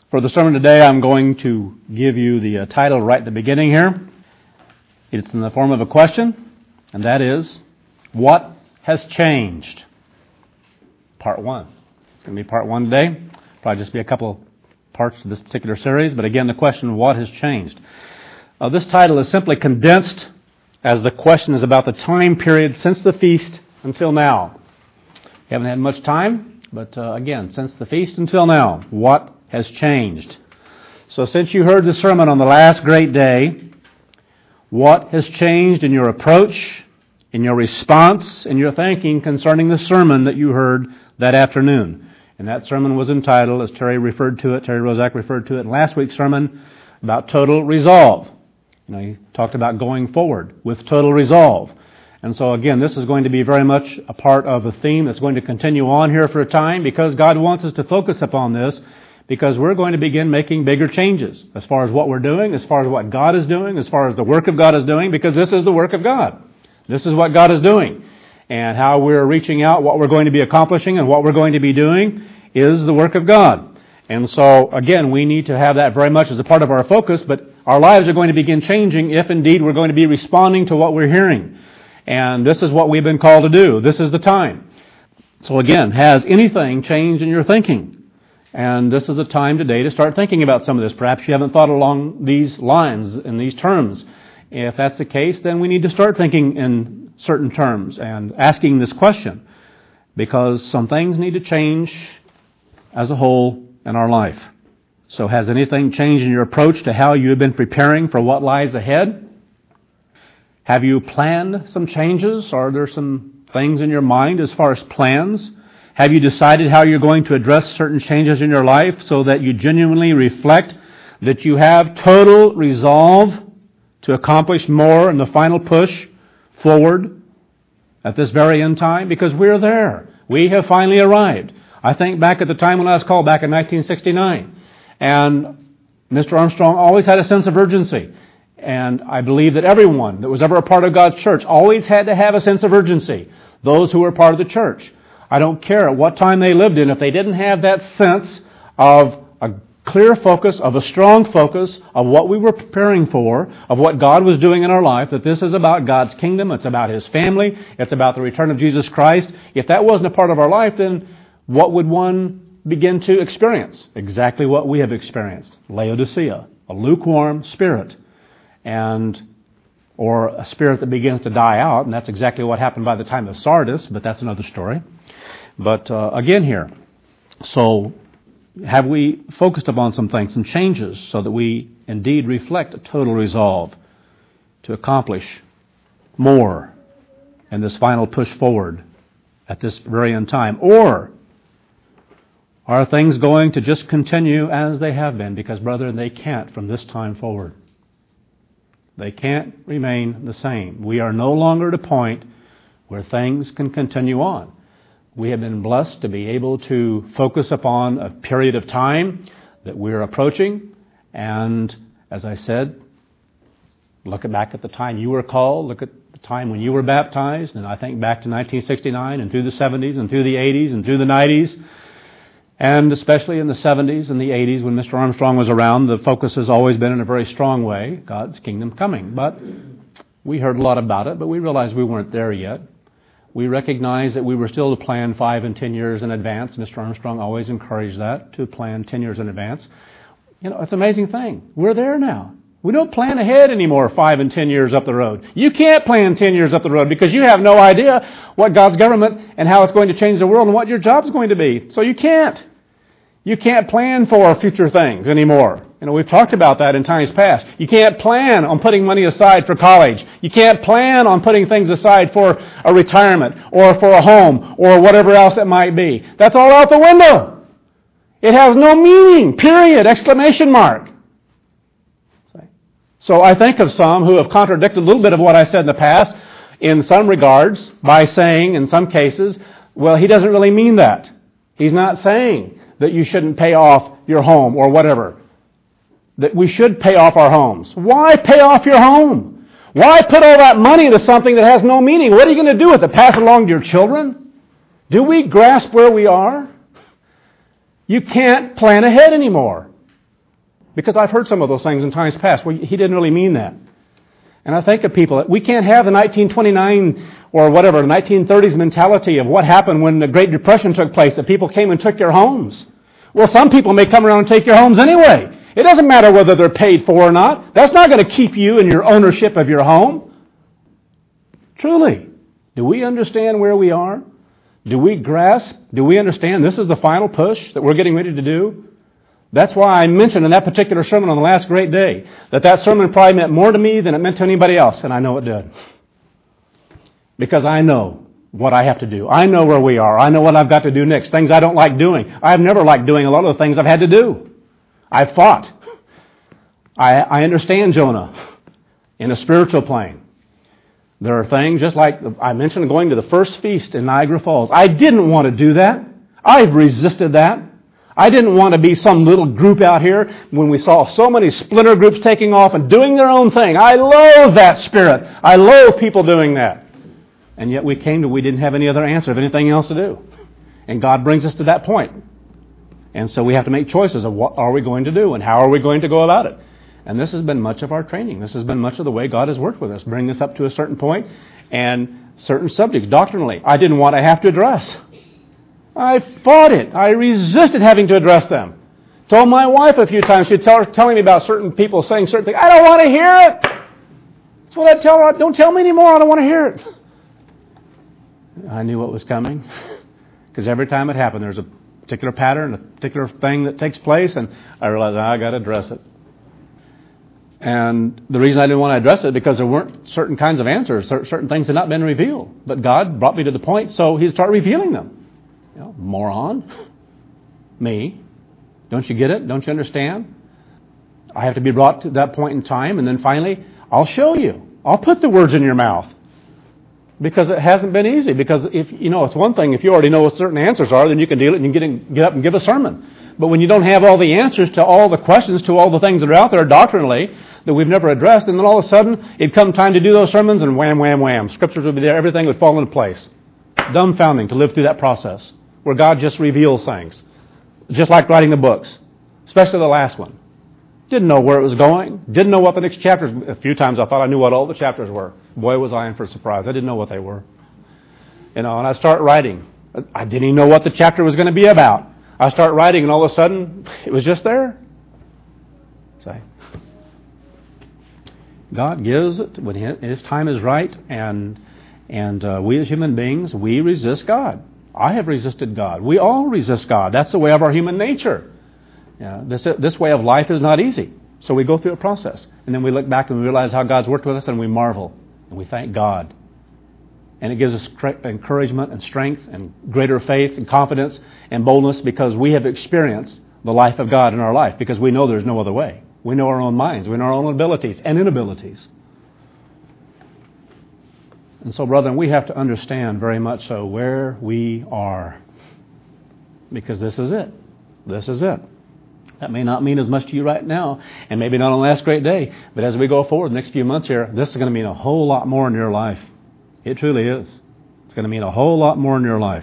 For the sermon today, I'm going to give you the title right at the beginning here. It's in the form of a question, and that is, what has changed? Part 1. It's going to be part 1 today. Probably just be a couple parts to this particular series, but again, the question, what has changed? This title is simply condensed as the question is about the time period since the feast until now. We haven't had much time, but again, since the feast until now, what has changed? So since you heard the sermon on the last great day, what has changed in your approach, in your response, in your thinking concerning the sermon that you heard that afternoon? And that sermon was entitled, as Terry Rozak referred to it in last week's sermon, about total resolve. He talked about going forward with total resolve. And so again, this is going to be very much a part of a theme that's going to continue on here for a time, because God wants us to focus upon this, because we're going to begin making bigger changes as far as what we're doing, as far as what God is doing, as far as the work of God is doing, because this is the work of God. This is what God is doing. And how we're reaching out, what we're going to be accomplishing, and what we're going to be doing is the work of God. And so, again, we need to have that very much as a part of our focus, but our lives are going to begin changing if indeed we're going to be responding to what we're hearing. And this is what we've been called to do. This is the time. So again, has anything changed in your thinking? And this is a time today to start thinking about some of this. Perhaps you haven't thought along these lines, in these terms. If that's the case, then we need to start thinking in certain terms and asking this question, because some things need to change as a whole in our life. So has anything changed in your approach to how you have been preparing for what lies ahead? Have you planned some changes? Are there some things in your mind as far as plans? Have you decided how you're going to address certain changes in your life so that you genuinely reflect that you have total resolve to accomplish more in the final push forward at this very end time? Because we're there. We have finally arrived. I think back at the time when I was called back in 1969, and Mr. Armstrong always had a sense of urgency. And I believe that everyone that was ever a part of God's church always had to have a sense of urgency. Those who were part of the church. I don't care at what time they lived in, if they didn't have that sense of a clear focus, of a strong focus, of what we were preparing for, of what God was doing in our life, that this is about God's kingdom, it's about His family, it's about the return of Jesus Christ. If that wasn't a part of our life, then what would one begin to experience? Exactly what we have experienced. Laodicea, a lukewarm spirit, or a spirit that begins to die out, and that's exactly what happened by the time of Sardis, but that's another story. But again here, so have we focused upon some things, some changes, so that we indeed reflect a total resolve to accomplish more in this final push forward at this very end time? Or are things going to just continue as they have been? Because, brethren, they can't from this time forward. They can't remain the same. We are no longer at a point where things can continue on. We have been blessed to be able to focus upon a period of time that we're approaching. And as I said, look back at the time you were called, look at the time when you were baptized, and I think back to 1969 and through the 70s and through the 80s and through the 90s. And especially in the 70s and the 80s when Mr. Armstrong was around, the focus has always been in a very strong way, God's kingdom coming. But we heard a lot about it, but we realized we weren't there yet. We recognized that we were still to plan 5 and 10 years in advance. Mr. Armstrong always encouraged that, to plan 10 years in advance. It's an amazing thing. We're there now. We don't plan ahead anymore 5 and 10 years up the road. You can't plan 10 years up the road because you have no idea what God's government and how it's going to change the world and what your job's going to be. So you can't. You can't plan for future things anymore. We've talked about that in times past. You can't plan on putting money aside for college. You can't plan on putting things aside for a retirement or for a home or whatever else it might be. That's all out the window. It has no meaning, period, exclamation mark. So I think of some who have contradicted a little bit of what I said in the past in some regards by saying, in some cases, well, he doesn't really mean that. He's not saying that you shouldn't pay off your home or whatever. That we should pay off our homes. Why pay off your home? Why put all that money into something that has no meaning? What are you going to do with it? Pass it along to your children? Do we grasp where we are? You can't plan ahead anymore. Because I've heard some of those things in times past. Well, he didn't really mean that. And I think of people, we can't have the 1929 or whatever, the 1930s mentality of what happened when the Great Depression took place, that people came and took your homes. Well, some people may come around and take your homes anyway. It doesn't matter whether they're paid for or not. That's not going to keep you in your ownership of your home. Truly, do we understand where we are? Do we grasp? Do we understand this is the final push that we're getting ready to do? That's why I mentioned in that particular sermon on the last great day that sermon probably meant more to me than it meant to anybody else, and I know it did. Because I know what I have to do. I know where we are. I know what I've got to do next. Things I don't like doing. I've never liked doing a lot of the things I've had to do. I've fought. I understand Jonah in a spiritual plane. There are things, just like I mentioned going to the first feast in Niagara Falls. I didn't want to do that. I've resisted that. I didn't want to be some little group out here when we saw so many splinter groups taking off and doing their own thing. I loathe that spirit. I loathe people doing that. And yet we didn't have any other answer of anything else to do. And God brings us to that point. And so we have to make choices of what are we going to do and how are we going to go about it. And this has been much of our training. This has been much of the way God has worked with us, bring us up to a certain point and certain subjects doctrinally I didn't want to have to address. I fought it. I resisted having to address them. Told my wife a few times, she'd telling me about certain people saying certain things. I don't want to hear it. That's what I tell her. Don't tell me anymore. I don't want to hear it. I knew what was coming. Because every time it happened, there's a particular pattern, a particular thing that takes place, and I realized I got to address it. And the reason I didn't want to address it because there weren't certain kinds of answers. Certain things had not been revealed. But God brought me to the point, so He'd start revealing them. You know, moron. Me. Don't you get it? Don't you understand? I have to be brought to that point in time, and then finally, I'll show you. I'll put the words in your mouth. Because it hasn't been easy. Because if it's one thing, if you already know what certain answers are, then you can deal it and you can get up and give a sermon. But when you don't have all the answers to all the questions, to all the things that are out there doctrinally that we've never addressed, and then all of a sudden it'd come time to do those sermons and wham, wham, wham. Scriptures would be there. Everything would fall into place. Dumbfounding to live through that process where God just reveals things. Just like writing the books. Especially the last one. Didn't know where it was going. Didn't know what the next chapters. A few times I thought I knew what all the chapters were. Boy, was I in for a surprise. I didn't know what they were. And I start writing. I didn't even know what the chapter was going to be about. I start writing, and all of a sudden, it was just there. Say, God gives it when His time is right, and we as human beings, we resist God. I have resisted God. We all resist God. That's the way of our human nature. This way of life is not easy. So we go through a process. And then we look back and we realize how God's worked with us and we marvel. And we thank God. And it gives us encouragement and strength and greater faith and confidence and boldness because we have experienced the life of God in our life because we know there's no other way. We know our own minds. We know our own abilities and inabilities. And so, brethren, we have to understand very much so where we are. Because this is it. This is it. That may not mean as much to you right now, and maybe not on the last great day, but as we go forward the next few months here, this is going to mean a whole lot more in your life. It truly is. It's going to mean a whole lot more in your life.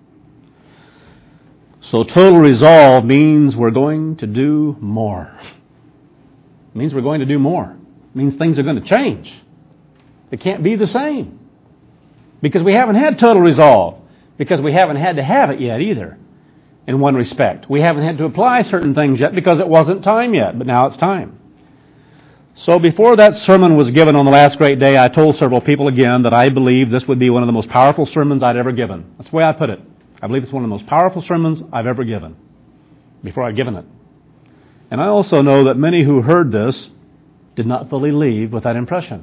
So total resolve means we're going to do more. It means we're going to do more. It means things are going to change. It can't be the same. Because we haven't had total resolve. Because we haven't had to have it yet either. In one respect. We haven't had to apply certain things yet because it wasn't time yet, but now it's time. So before that sermon was given on the last great day, I told several people again that I believe this would be one of the most powerful sermons I'd ever given. That's the way I put it. I believe it's one of the most powerful sermons I've ever given before I'd given it. And I also know that many who heard this did not fully leave with that impression.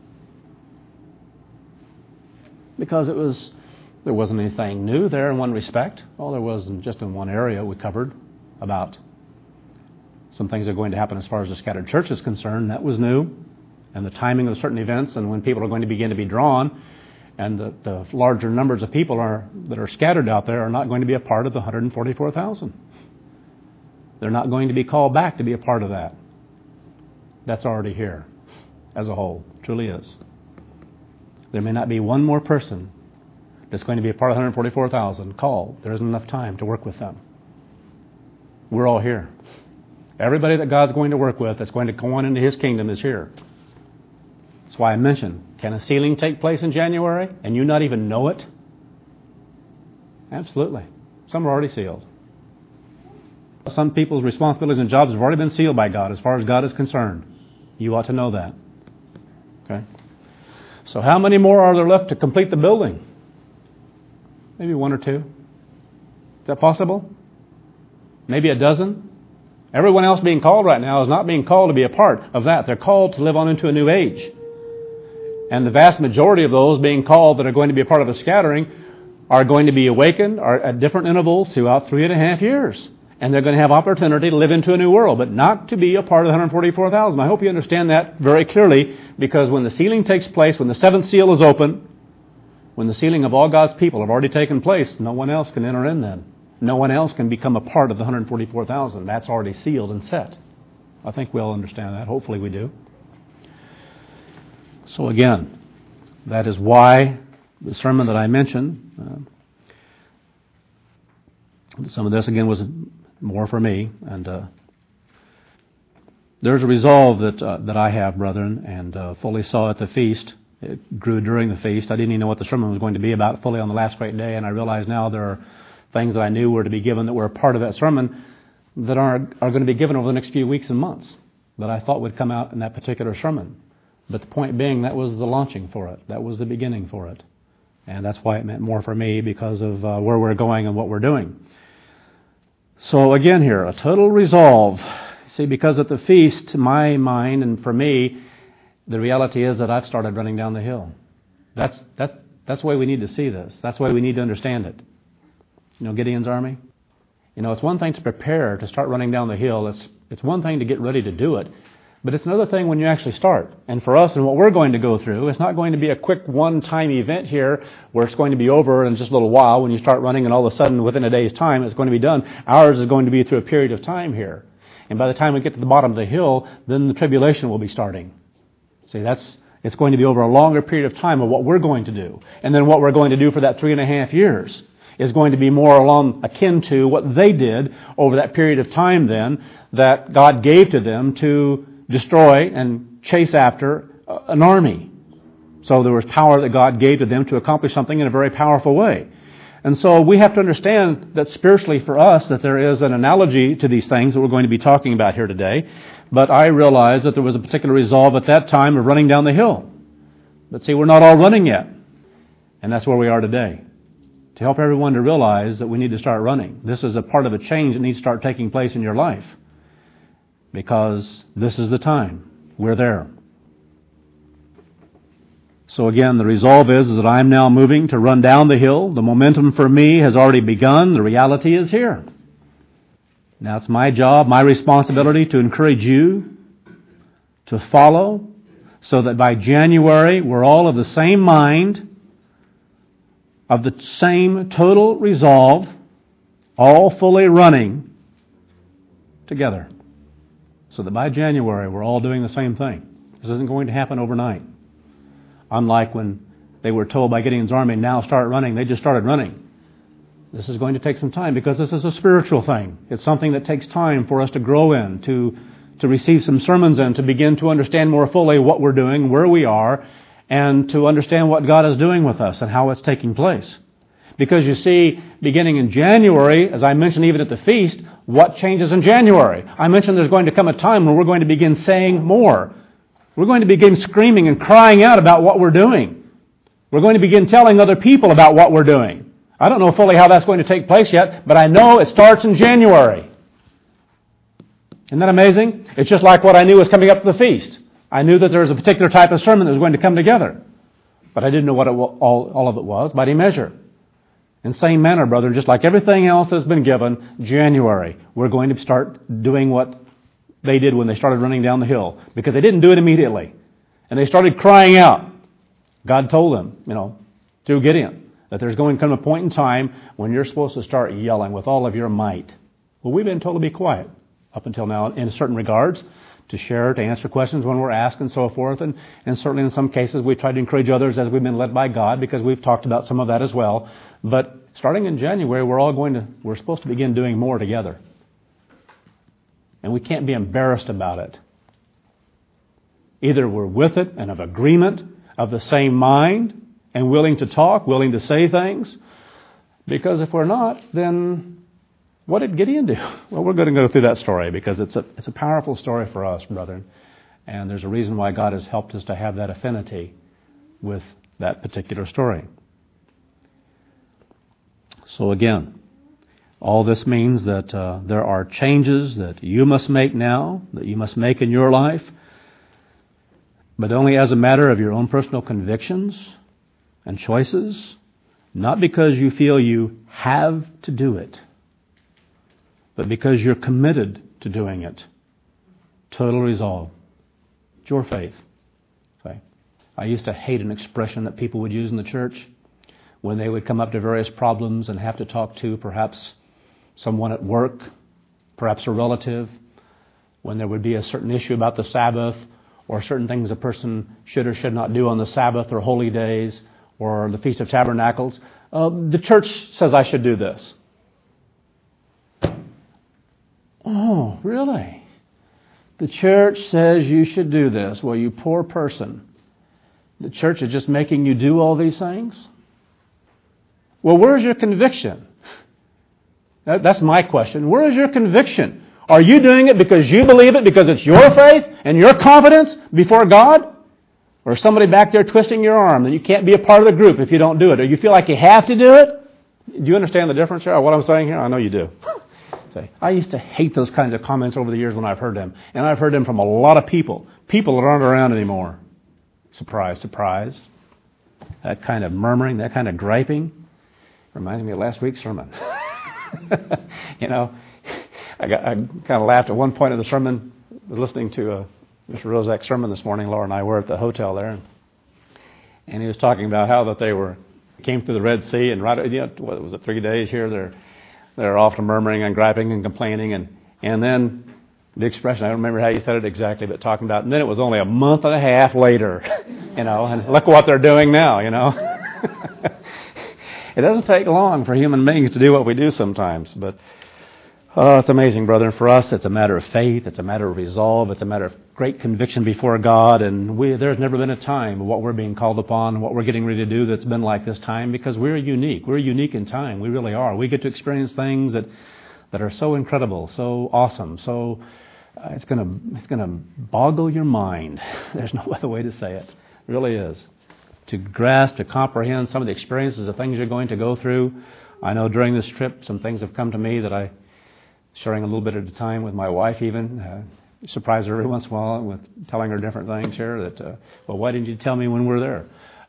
Because there wasn't anything new there in one respect. Well, there wasn't just in one area we covered about some things that are going to happen as far as the scattered church is concerned. That was new. And the timing of certain events and when people are going to begin to be drawn. And the larger numbers of people that are scattered out there are not going to be a part of the 144,000. They're not going to be called back to be a part of that. That's already here as a whole. It truly is. There may not be one more person that's going to be a part of 144,000 called. There isn't enough time to work with them. We're all here. Everybody that God's going to work with that's going to go on into His kingdom is here. That's why I mentioned, can a sealing take place in January and you not even know it? Absolutely. Some are already sealed. Some people's responsibilities and jobs have already been sealed by God as far as God is concerned. You ought to know that. Okay? So how many more are there left to complete the building? Maybe one or two. Is that possible? Maybe a dozen? Everyone else being called right now is not being called to be a part of that. They're called to live on into a new age. And the vast majority of those being called that are going to be a part of the scattering are going to be awakened at different intervals throughout 3.5 years. And they're going to have opportunity to live into a new world, but not to be a part of the 144,000. I hope you understand that very clearly, because when the sealing takes place, when the seventh seal is open, when the sealing of all God's people have already taken place, no one else can enter in then. No one else can become a part of the 144,000. That's already sealed and set. I think we all understand that. Hopefully we do. So again, that is why the sermon that I mentioned, some of this again was more for me, and there's a resolve that I have, brethren, and fully saw at the feast. It grew during the feast. I didn't even know what the sermon was going to be about fully on the last great day, and I realize now there are things that I knew were to be given that were a part of that sermon that are going to be given over the next few weeks and months that I thought would come out in that particular sermon. But the point being, that was the launching for it. That was the beginning for it. And that's why it meant more for me, because of where we're going and what we're doing. So again here, a total resolve. See, because at the feast, to my mind and for me, the reality is that I've started running down the hill. That's the way we need to see this. That's the way we need to understand it. You know, Gideon's army? You know, it's one thing to prepare to start running down the hill. It's one thing to get ready to do it. But it's another thing when you actually start. And for us and what we're going to go through, it's not going to be a quick one-time event here where it's going to be over in just a little while when you start running and all of a sudden within a day's time it's going to be done. Ours is going to be through a period of time here. And by the time we get to the bottom of the hill, then the tribulation will be starting. See, it's going to be over a longer period of time of what we're going to do. And then what we're going to do for that 3.5 years is going to be more along akin to what they did over that period of time then that God gave to them to destroy and chase after an army. So there was power that God gave to them to accomplish something in a very powerful way. And so we have to understand that spiritually for us that there is an analogy to these things that we're going to be talking about here today. But I realized that there was a particular resolve at that time of running down the hill. But see, we're not all running yet. And that's where we are today. To help everyone to realize that we need to start running. This is a part of a change that needs to start taking place in your life. Because this is the time. We're there. So again, the resolve is that I'm now moving to run down the hill. The momentum for me has already begun. The reality is here. Now it's my job, my responsibility to encourage you to follow so that by January we're all of the same mind, of the same total resolve, all fully running together. So that by January we're all doing the same thing. This isn't going to happen overnight. Unlike when they were told by Gideon's army, now start running, they just started running. This is going to take some time because this is a spiritual thing. It's something that takes time for us to grow in, to receive some sermons in, to begin to understand more fully what we're doing, where we are, and to understand what God is doing with us and how it's taking place. Because you see, beginning in January, as I mentioned even at the feast, what changes in January? I mentioned there's going to come a time when we're going to begin saying more. We're going to begin screaming and crying out about what we're doing. We're going to begin telling other people about what we're doing. I don't know fully how that's going to take place yet, but I know it starts in January. Isn't that amazing? It's just like what I knew was coming up to the feast. I knew that there was a particular type of sermon that was going to come together. But I didn't know what all of it was by any measure. In the same manner, brethren, just like everything else that's been given, January, we're going to start doing what they did when they started running down the hill. Because they didn't do it immediately. And they started crying out. God told them, through Gideon, that there's going to come a point in time when you're supposed to start yelling with all of your might. Well, we've been told to be quiet up until now in certain regards, to share, to answer questions when we're asked and so forth. And certainly in some cases we've tried to encourage others as we've been led by God, because we've talked about some of that as well. But starting in January, we're supposed to begin doing more together. and we can't be embarrassed about it. Either we're with it and of agreement, of the same mind, and willing to talk, willing to say things. Because if we're not, then what did Gideon do? Well, we're going to go through that story because it's a powerful story for us, brethren. And there's a reason why God has helped us to have that affinity with that particular story. So again, all this means that there are changes that you must make now, that you must make in your life, but only as a matter of your own personal convictions and choices, not because you feel you have to do it, but because you're committed to doing it. Total resolve. It's your faith. Okay. I used to hate an expression that people would use in the church when they would come up to various problems and have to talk to perhaps someone at work, perhaps a relative, when there would be a certain issue about the Sabbath or certain things a person should or should not do on the Sabbath or holy days or the Feast of Tabernacles. The church says I should do this. Oh, really? The church says you should do this. Well, you poor person. The church is just making you do all these things? Well, where's your conviction? That's my question. Where is your conviction? Are you doing it because you believe it, because it's your faith and your confidence before God? Or is somebody back there twisting your arm and you can't be a part of the group if you don't do it? Or you feel like you have to do it? Do you understand the difference here? What I'm saying here? I know you do. I used to hate those kinds of comments over the years when I've heard them. And I've heard them from a lot of people. People that aren't around anymore. Surprise, surprise. That kind of murmuring, that kind of griping reminds me of last week's sermon. You know, I kind of laughed at one point of the sermon. I was listening to Mr. Rozak's sermon this morning. Laura and I were at the hotel there. And he was talking about how that they came through the Red Sea. And right, what was it, 3 days here? They're often murmuring and griping and complaining. And then the expression, I don't remember how you said it exactly, but talking about, and then it was only a month and a half later, you know, and look what they're doing now, you know. It doesn't take long for human beings to do what we do sometimes, but it's amazing, brother. For us, it's a matter of faith, it's a matter of resolve, it's a matter of great conviction before God, and there's never been a time what we're being called upon, what we're getting ready to do that's been like this time, because we're unique. We're unique in time. We really are. We get to experience things that are so incredible, so awesome, so it's gonna boggle your mind. There's no other way to say it. It really is. To grasp, to comprehend some of the experiences of things you're going to go through. I know during this trip, some things have come to me that sharing a little bit at a time with my wife even, surprise her every once in a while with telling her different things here that, well, why didn't you tell me when we're there?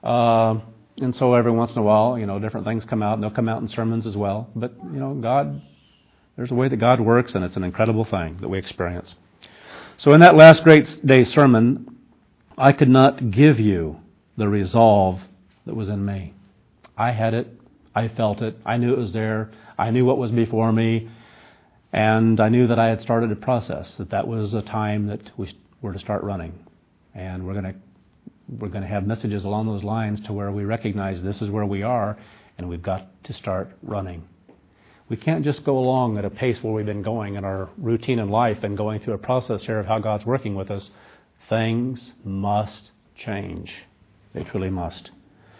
And so every once in a while, you know, different things come out, and they'll come out in sermons as well. But, you know, there's a way that God works, and it's an incredible thing that we experience. So in that last Great Day sermon, I could not give you the resolve that was in me. I had it. I felt it. I knew it was there. I knew what was before me. And I knew that I had started a process, that was a time that we were to start running. And we're going to have messages along those lines to where we recognize this is where we are, and we've got to start running. We can't just go along at a pace where we've been going in our routine in life and going through a process here of how God's working with us. Things must change. They truly must.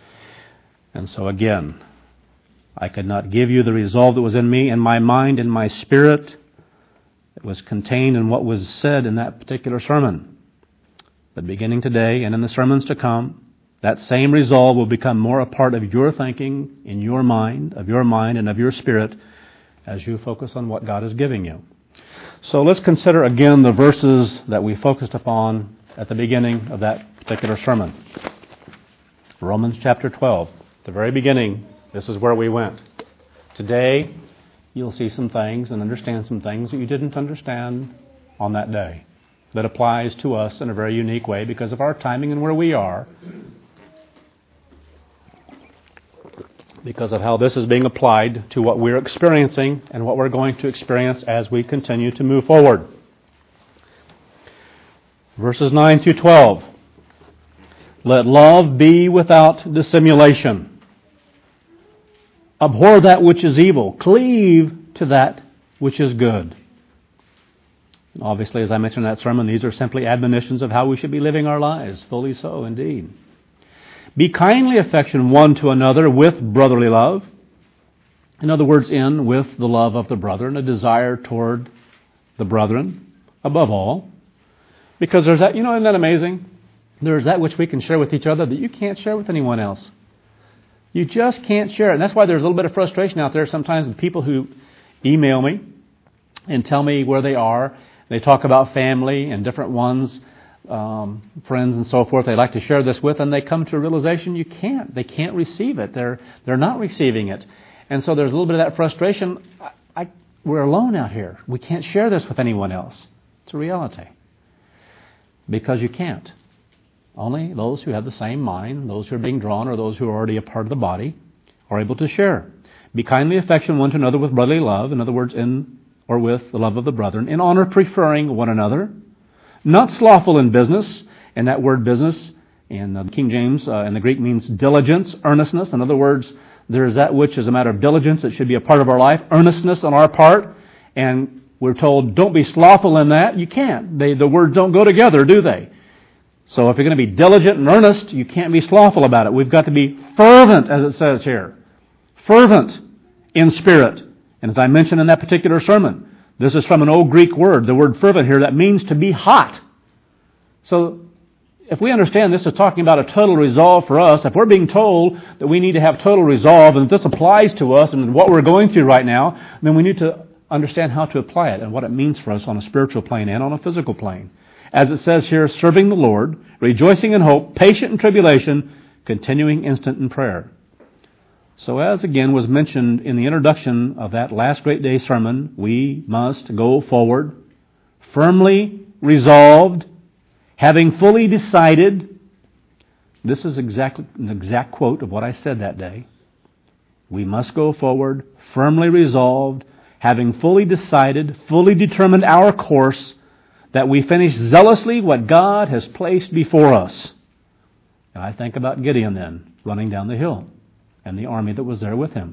And so again, I could not give you the resolve that was in me, in my mind, in my spirit. It was contained in what was said in that particular sermon. But beginning today and in the sermons to come, that same resolve will become more a part of your thinking, in your mind, and of your spirit as you focus on what God is giving you. So let's consider again the verses that we focused upon at the beginning of that particular sermon. Romans chapter 12, the very beginning, this is where we went. Today, you'll see some things and understand some things that you didn't understand on that day. That applies to us in a very unique way because of our timing and where we are. Because of how this is being applied to what we're experiencing and what we're going to experience as we continue to move forward. Verses 9 through 12. Let love be without dissimulation. Abhor that which is evil. Cleave to that which is good. Obviously, as I mentioned in that sermon, these are simply admonitions of how we should be living our lives. Fully so, indeed. Be kindly affectionate one to another with brotherly love. In other words, with the love of the brethren, a desire toward the brethren above all. Because there's that, isn't that amazing? There's that which we can share with each other that you can't share with anyone else. You just can't share it. And that's why there's a little bit of frustration out there sometimes with people who email me and tell me where they are. They talk about family and different ones, friends and so forth they like to share this with, and they come to a realization you can't. They can't receive it. They're not receiving it. And so there's a little bit of that frustration. We're alone out here. We can't share this with anyone else. It's a reality. Because you can't. Only those who have the same mind, those who are being drawn, or those who are already a part of the body, are able to share. Be kindly affectionate one to another with brotherly love. In other words, in or with the love of the brethren. In honor, preferring one another. Not slothful in business. And that word business in the King James in the Greek means diligence, earnestness. In other words, there is that which is a matter of diligence that should be a part of our life. Earnestness on our part. And we're told, don't be slothful in that. You can't. The words don't go together, do they? So if you're going to be diligent and earnest, you can't be slothful about it. We've got to be fervent, as it says here. Fervent in spirit. And as I mentioned in that particular sermon, this is from an old Greek word, the word fervent here, that means to be hot. So if we understand this is talking about a total resolve for us, if we're being told that we need to have total resolve and that this applies to us and what we're going through right now, then we need to understand how to apply it and what it means for us on a spiritual plane and on a physical plane. As it says here, serving the Lord, rejoicing in hope, patient in tribulation, continuing instant in prayer. So as again was mentioned in the introduction of that last Great Day sermon, we must go forward, firmly resolved, having fully decided. This is an exact quote of what I said that day. We must go forward, firmly resolved, having fully decided, fully determined our course, that we finish zealously what God has placed before us. And I think about Gideon then, running down the hill, and the army that was there with him.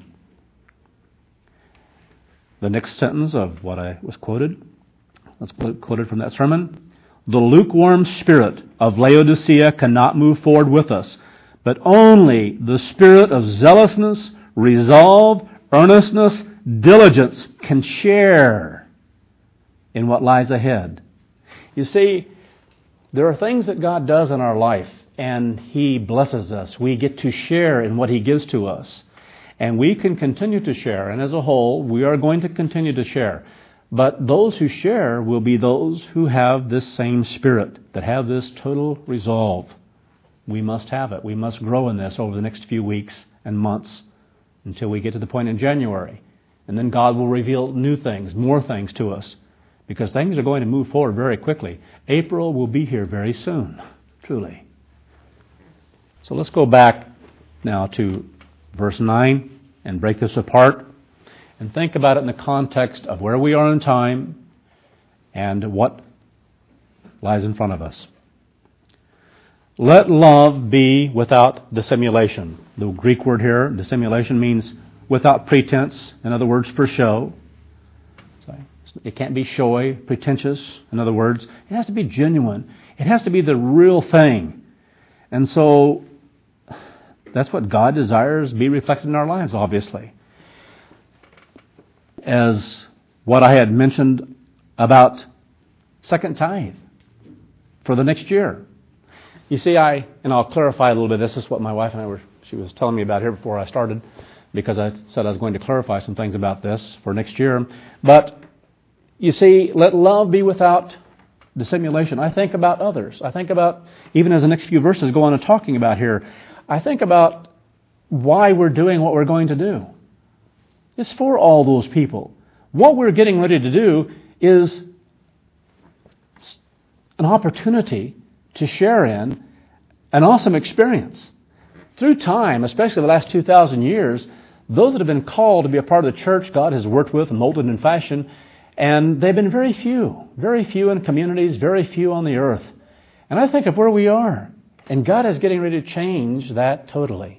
The next sentence of what I was quoted from that sermon. The lukewarm spirit of Laodicea cannot move forward with us, but only the spirit of zealousness, resolve, earnestness, diligence can share in what lies ahead. You see, there are things that God does in our life, and He blesses us. We get to share in what He gives to us. And we can continue to share, and as a whole, we are going to continue to share. But those who share will be those who have this same spirit, that have this total resolve. We must have it. We must grow in this over the next few weeks and months until we get to the point in January. And then God will reveal new things, more things to us. Because things are going to move forward very quickly. April will be here very soon, truly. So let's go back now to verse 9 and break this apart and think about it in the context of where we are in time and what lies in front of us. Let love be without dissimulation. The Greek word here, dissimulation, means without pretense. In other words, for show. It can't be showy, pretentious. In other words, it has to be genuine. It has to be the real thing. And so that's what God desires be reflected in our lives, obviously. As what I had mentioned about second tithe for the next year. You see, I'll clarify a little bit. This is what my wife and I she was telling me about here before I started, because I said I was going to clarify some things about this for next year. But you see, let love be without dissimulation. I think about others. I think about, even as the next few verses go on and talking about here, I think about why we're doing what we're going to do. It's for all those people. What we're getting ready to do is an opportunity to share in an awesome experience. Through time, especially the last 2,000 years, those that have been called to be a part of the church, God has worked with and molded and fashioned. And they've been very few in communities, very few on the earth. And I think of where we are. And God is getting ready to change that totally.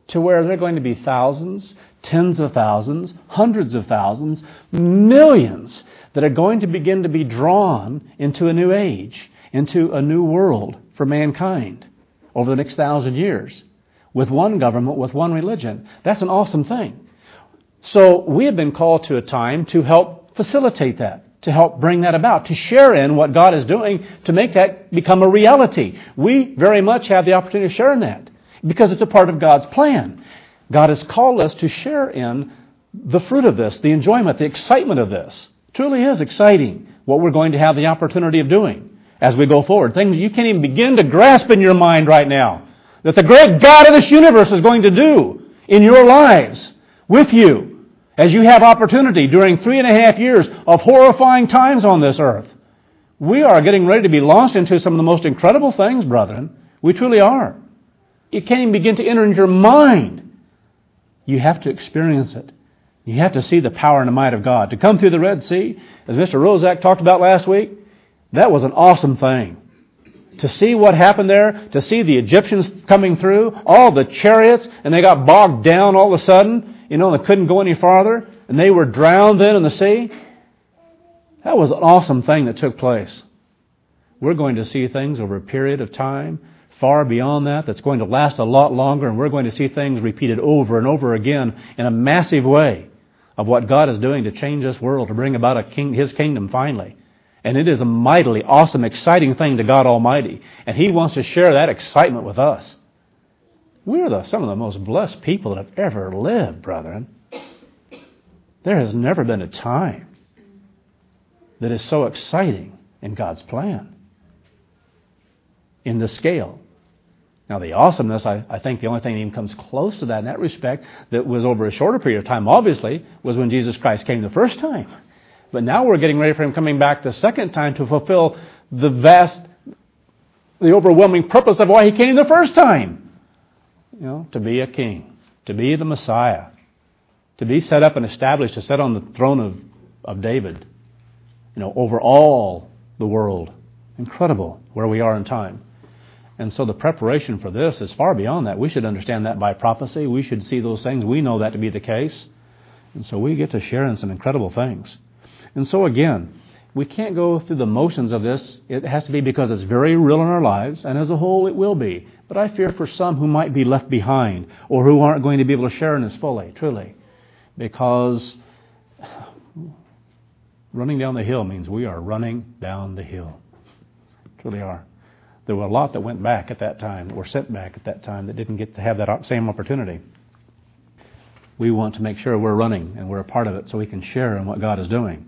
to where there are going to be thousands, tens of thousands, hundreds of thousands, millions that are going to begin to be drawn into a new age, into a new world for mankind over the next 1,000 years with one government, with one religion. That's an awesome thing. So we have been called to a time to help facilitate that, to help bring that about, to share in what God is doing to make that become a reality. We very much have the opportunity to share in that because it's a part of God's plan. God has called us to share in the fruit of this, the enjoyment, the excitement of this. It truly is exciting what we're going to have the opportunity of doing as we go forward. Things you can't even begin to grasp in your mind right now that the great God of this universe is going to do in your lives with you as you have opportunity during 3.5 years of horrifying times on this earth. We are getting ready to be launched into some of the most incredible things, brethren. We truly are. You can't even begin to enter into your mind. You have to experience it. You have to see the power and the might of God. To come through the Red Sea, as Mr. Rozak talked about last week, that was an awesome thing. To see what happened there, to see the Egyptians coming through, all the chariots, and they got bogged down all of a sudden, they couldn't go any farther, and they were drowned then in the sea. That was an awesome thing that took place. We're going to see things over a period of time far beyond that, that's going to last a lot longer, and we're going to see things repeated over and over again in a massive way of what God is doing to change this world, to bring about His kingdom finally. And it is a mightily awesome, exciting thing to God Almighty. And He wants to share that excitement with us. We're some of the most blessed people that have ever lived, brethren. There has never been a time that is so exciting in God's plan in the scale. Now, the awesomeness, I think the only thing that even comes close to that in that respect, that was over a shorter period of time, obviously, was when Jesus Christ came the first time. But now we're getting ready for Him coming back the second time to fulfill the overwhelming purpose of why He came the first time. To be a king, to be the Messiah, to be set up and established, to sit on the throne of David, over all the world. Incredible where we are in time. And so the preparation for this is far beyond that. We should understand that by prophecy. We should see those things. We know that to be the case. And so we get to share in some incredible things. And so again, we can't go through the motions of this. It has to be because it's very real in our lives, and as a whole it will be. But I fear for some who might be left behind or who aren't going to be able to share in this fully, truly. Because running down the hill means we are running down the hill. Truly are. There were a lot that went back at that time, that were sent back at that time, that didn't get to have that same opportunity. We want to make sure we're running and we're a part of it so we can share in what God is doing.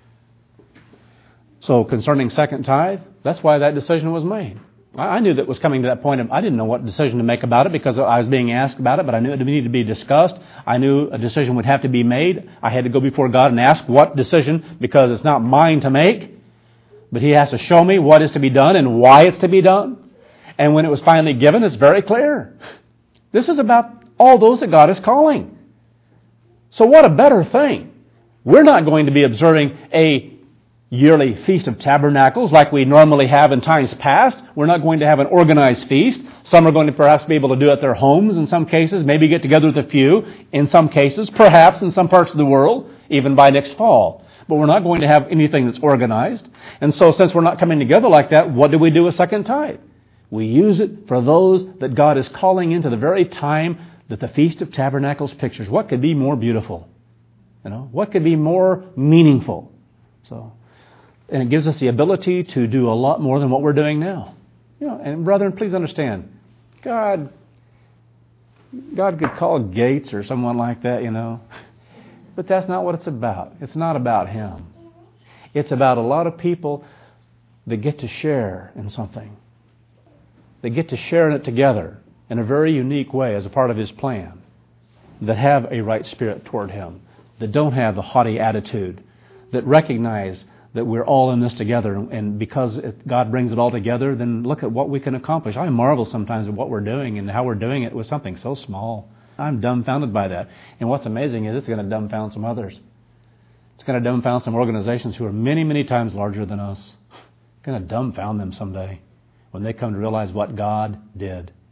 So concerning second tithe, that's why that decision was made. I knew that it was coming to that point. I didn't know what decision to make about it because I was being asked about it, but I knew it needed to be discussed. I knew a decision would have to be made. I had to go before God and ask what decision, because it's not mine to make. But He has to show me what is to be done and why it's to be done. And when it was finally given, it's very clear. This is about all those that God is calling. So what a better thing. We're not going to be observing a yearly Feast of Tabernacles like we normally have in times past. We're not going to have an organized feast. Some are going to perhaps be able to do it at their homes in some cases, maybe get together with a few in some cases, perhaps in some parts of the world, even by next fall. But we're not going to have anything that's organized. And so since we're not coming together like that, what do we do with second tithe? We use it for those that God is calling into the very time that the Feast of Tabernacles pictures. What could be more beautiful? What could be more meaningful? And it gives us the ability to do a lot more than what we're doing now. And brethren, please understand, God could call Gates or someone like that, But that's not what it's about. It's not about Him. It's about a lot of people that get to share in something. They get to share in it together in a very unique way as a part of His plan. That have a right spirit toward Him. That don't have the haughty attitude. That recognize that we're all in this together. And because God brings it all together, then look at what we can accomplish. I marvel sometimes at what we're doing and how we're doing it with something so small. I'm dumbfounded by that. And what's amazing is it's going to dumbfound some others. It's going to dumbfound some organizations who are many, many times larger than us. It's going to dumbfound them someday when they come to realize what God did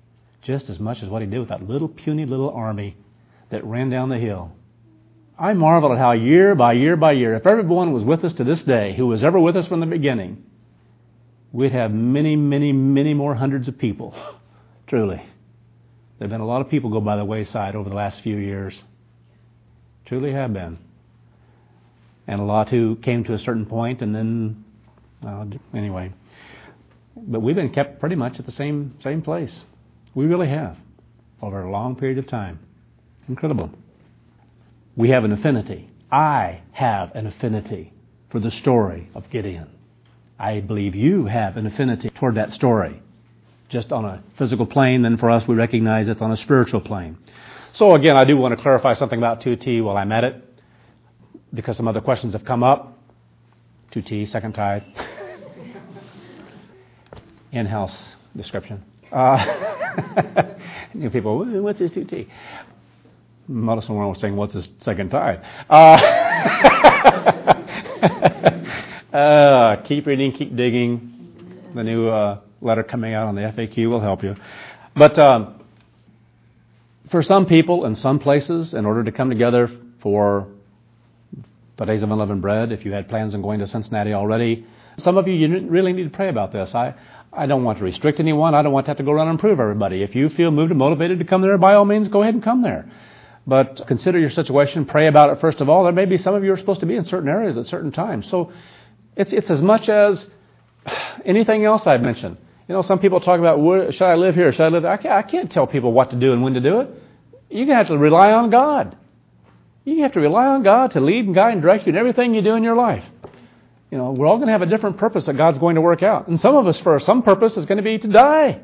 just as much as what he did with that little puny little army that ran down the hill. I marvel at how year by year by year, if everyone was with us to this day, who was ever with us from the beginning, we'd have many, many, many more hundreds of people. Truly. There have been a lot of people go by the wayside over the last few years. Truly have been. And a lot who came to a certain point and then, anyway. But we've been kept pretty much at the same place. We really have. Over a long period of time. Incredible. We have an affinity. I have an affinity for the story of Gideon. I believe you have an affinity toward that story. Just on a physical plane, then for us we recognize it's on a spiritual plane. So again, I do want to clarify something about 2T while I'm at it, because some other questions have come up. 2T, second tithe. In-house description. New people, what's his 2T? Notice someone was saying, what's his second tithe? Keep reading, keep digging. The new letter coming out on the FAQ will help you. But for some people in some places, in order to come together for the Days of Unleavened Bread, if you had plans on going to Cincinnati already, some of you really need to pray about this. I don't want to restrict anyone. I don't want to have to go around and prove everybody. If you feel moved and motivated to come there, by all means, go ahead and come there. But consider your situation. Pray about it first of all. There may be some of you are supposed to be in certain areas at certain times. So it's as much as anything else I've mentioned. You know, some people talk about, should I live here? Should I live there? I can't tell people what to do and when to do it. You're going to have to rely on God. You have to rely on God to lead and guide and direct you in everything you do in your life. You know, we're all going to have a different purpose that God's going to work out. And some of us, for some purpose, is going to be to die.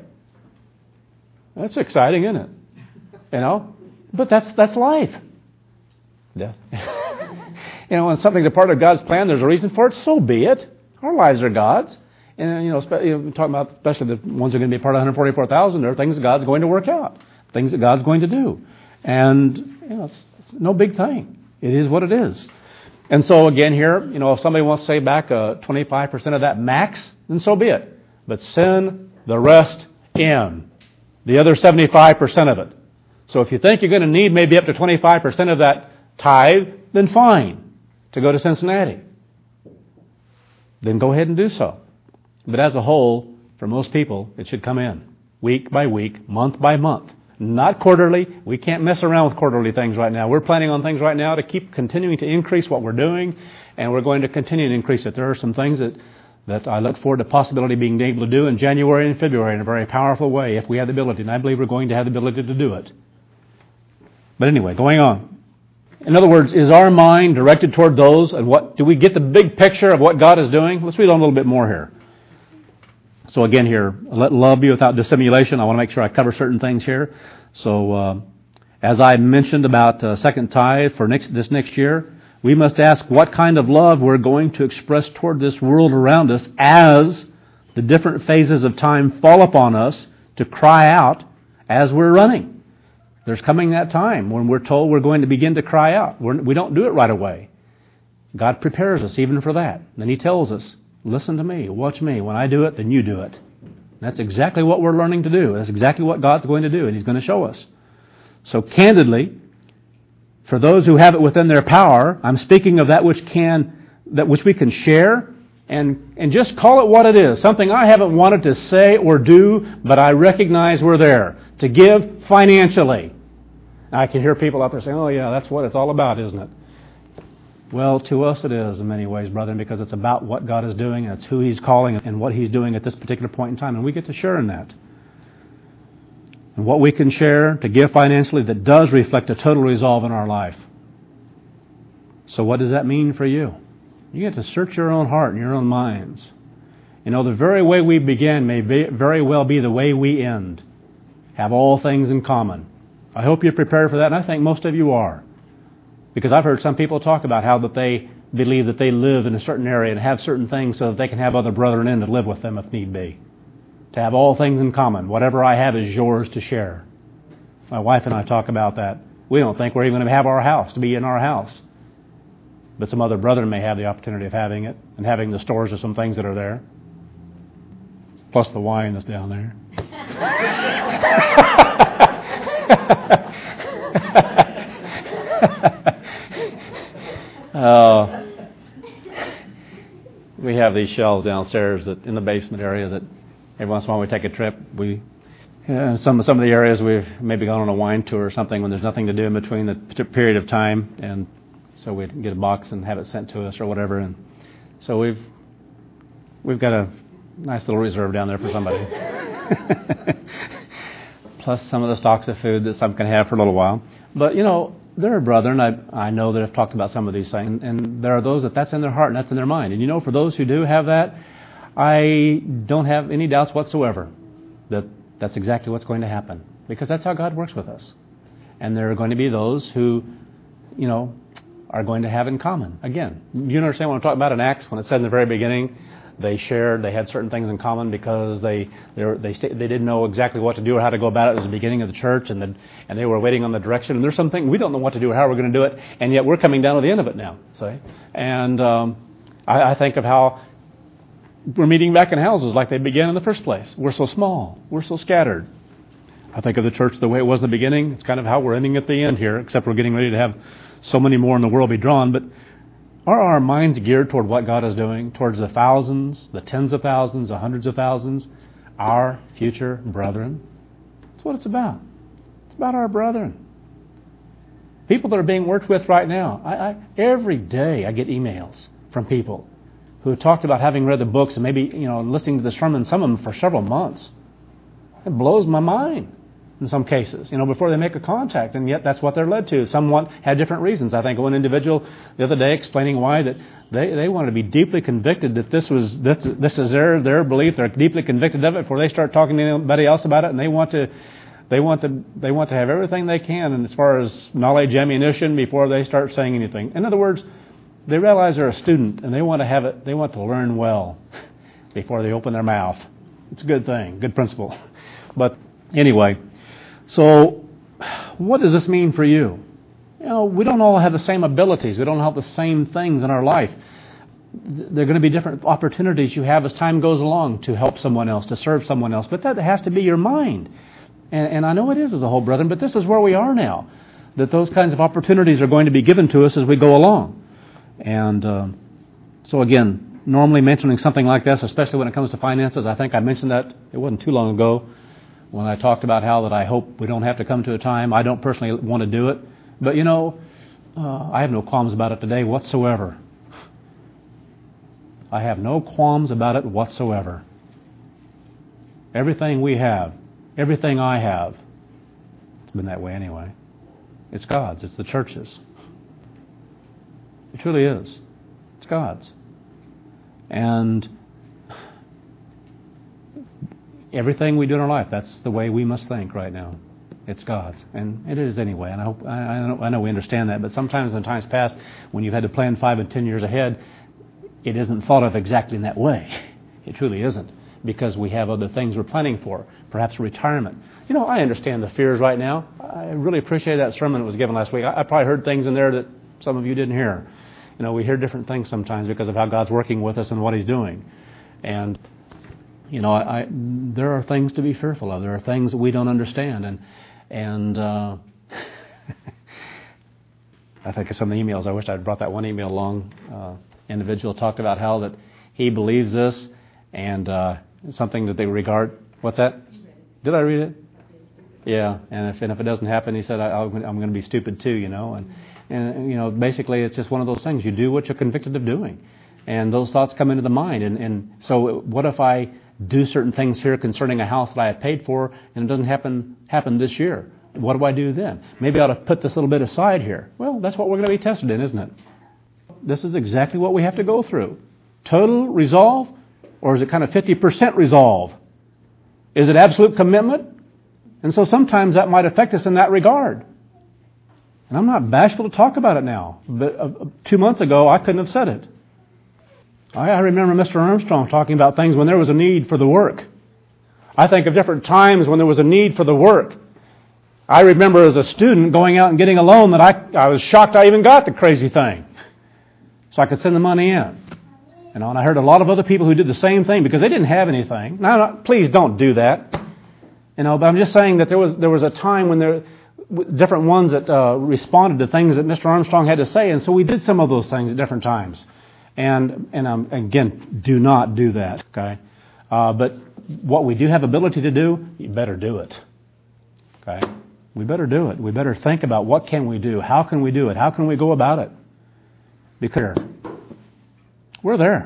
That's exciting, isn't it? You know? But that's life. Death. You know, when something's a part of God's plan, there's a reason for it, so be it. Our lives are God's. And, you know, talking about especially the ones who are going to be part of 144,000, there are things that God's going to work out. Things that God's going to do. And, you know, it's no big thing. It is what it is. And so, again, here, you know, if somebody wants to say back 25% of that max, then so be it. But send the rest in. The other 75% of it. So if you think you're going to need maybe up to 25% of that tithe, then fine, to go to Cincinnati. Then go ahead and do so. But as a whole, for most people, it should come in week by week, month by month. Not quarterly. We can't mess around with quarterly things right now. We're planning on things right now to keep continuing to increase what we're doing, and we're going to continue to increase it. There are some things that I look forward to possibility being able to do in January and February in a very powerful way if we have the ability, and I believe we're going to have the ability to do it. But anyway, going on. In other words, is our mind directed toward those, and what do we get the big picture of what God is doing? Let's read on a little bit more here. So again here, let love be without dissimulation. I want to make sure I cover certain things here. So as I mentioned about second tithe for this next year, we must ask what kind of love we're going to express toward this world around us as the different phases of time fall upon us to cry out as we're running. There's coming that time when we're told we're going to begin to cry out. We don't do it right away. God prepares us even for that. Then He tells us, listen to me, watch me. When I do it, then you do it. That's exactly what we're learning to do. That's exactly what God's going to do, and He's going to show us. So candidly, for those who have it within their power, I'm speaking of that which we can share and just call it what it is. Something I haven't wanted to say or do, but I recognize we're there. To give financially. I can hear people out there saying, oh yeah, that's what it's all about, isn't it? Well, to us it is in many ways, brethren, because it's about what God is doing, and it's who He's calling and what He's doing at this particular point in time, and we get to share in that. And what we can share to give financially that does reflect a total resolve in our life. So what does that mean for you? You get to search your own heart and your own minds. You know, the very way we begin may very well be the way we end. Have all things in common. I hope you're prepared for that, and I think most of you are. Because I've heard some people talk about how that they believe that they live in a certain area and have certain things so that they can have other brethren in to live with them if need be. To have all things in common. Whatever I have is yours to share. My wife and I talk about that. We don't think we're even going to have our house, to be in our house. But some other brethren may have the opportunity of having it and having the stores of some things that are there. Plus the wine that's down there. We have these shelves downstairs that in the basement area that every once in a while we take a trip. Some of the areas we've maybe gone on a wine tour or something when there's nothing to do in between the period of time, and so we get a box and have it sent to us or whatever. And so we've got a nice little reserve down there for somebody. Plus some of the stocks of food that some can have for a little while. But there are brethren, I know that have talked about some of these things, and there are those that's in their heart and that's in their mind. And for those who do have that, I don't have any doubts whatsoever that that's exactly what's going to happen, because that's how God works with us. And there are going to be those who, are going to have in common. Again, you understand what I'm talking about in Acts when it said in the very beginning, they had certain things in common because they didn't know exactly what to do or how to go about it. It was the beginning of the church, and they were waiting on the direction. And there's something we don't know what to do or how we're going to do it, and yet we're coming down to the end of it now. See? And I think of how we're meeting back in houses like they began in the first place. We're so small. We're so scattered. I think of the church the way it was in the beginning. It's kind of how we're ending at the end here, except we're getting ready to have so many more in the world be drawn. But are our minds geared toward what God is doing, towards the thousands, the tens of thousands, the hundreds of thousands, our future brethren? That's what it's about. It's about our brethren. People that are being worked with right now. Every day I get emails from people who have talked about having read the books and maybe, listening to the sermon, some of them for several months. It blows my mind in some cases, before they make a contact, and yet that's what they're led to. Some had different reasons. I think one individual the other day explaining why that they want to be deeply convicted that this is their belief. They're deeply convicted of it before they start talking to anybody else about it, and they want to have everything they can, and as far as knowledge ammunition before they start saying anything. In other words, they realize they're a student and they want to have it. They want to learn well before they open their mouth. It's a good thing, good principle. But anyway, so what does this mean for you? We don't all have the same abilities. We don't have the same things in our life. There are going to be different opportunities you have as time goes along to help someone else, to serve someone else. But that has to be your mind. And I know it is as a whole, brethren, but this is where we are now, that those kinds of opportunities are going to be given to us as we go along. And so again, normally mentioning something like this, especially when it comes to finances, I think I mentioned that it wasn't too long ago when I talked about how that I hope we don't have to come to a time. I don't personally want to do it, but I have no qualms about it today whatsoever. I have no qualms about it whatsoever. Everything we have, everything I have, it's been that way anyway. It's God's. It's the church's. It truly is. It's God's. And everything we do in our life, that's the way we must think right now. It's God's. And it is anyway. And I know we understand that. But sometimes in times past, when you've had to plan 5 and 10 years ahead, it isn't thought of exactly in that way. It truly isn't. Because we have other things we're planning for. Perhaps retirement. I understand the fears right now. I really appreciate that sermon that was given last week. I probably heard things in there that some of you didn't hear. We hear different things sometimes because of how God's working with us and what He's doing. And, there are things to be fearful of. There are things that we don't understand. And I think of some of the emails. I wish I'd brought that one email along. Individual talked about how that he believes this and something that they regard. What's that? Did I read it? Yeah. And if it doesn't happen, he said, I'm going to be stupid too, And basically it's just one of those things. You do what you're convicted of doing. And those thoughts come into the mind. And so what if I do certain things here concerning a house that I have paid for and it doesn't happen this year? What do I do then? Maybe I ought to put this little bit aside here. Well, that's what we're going to be tested in, isn't it? This is exactly what we have to go through. Total resolve, or is it kind of 50% resolve? Is it absolute commitment? And so sometimes that might affect us in that regard. And I'm not bashful to talk about it now. But 2 months ago, I couldn't have said it. I remember Mr. Armstrong talking about things when there was a need for the work. I think of different times when there was a need for the work. I remember as a student going out and getting a loan that I was shocked I even got the crazy thing. So I could send the money in. And I heard a lot of other people who did the same thing because they didn't have anything. Now, please don't do that. But I'm just saying that there was a time when different ones that responded to things that Mr. Armstrong had to say, and so we did some of those things at different times. And again, do not do that, okay? But what we do have ability to do, you better do it, okay? We better do it. We better think about what can we do? How can we do it? How can we go about it? Because we're there.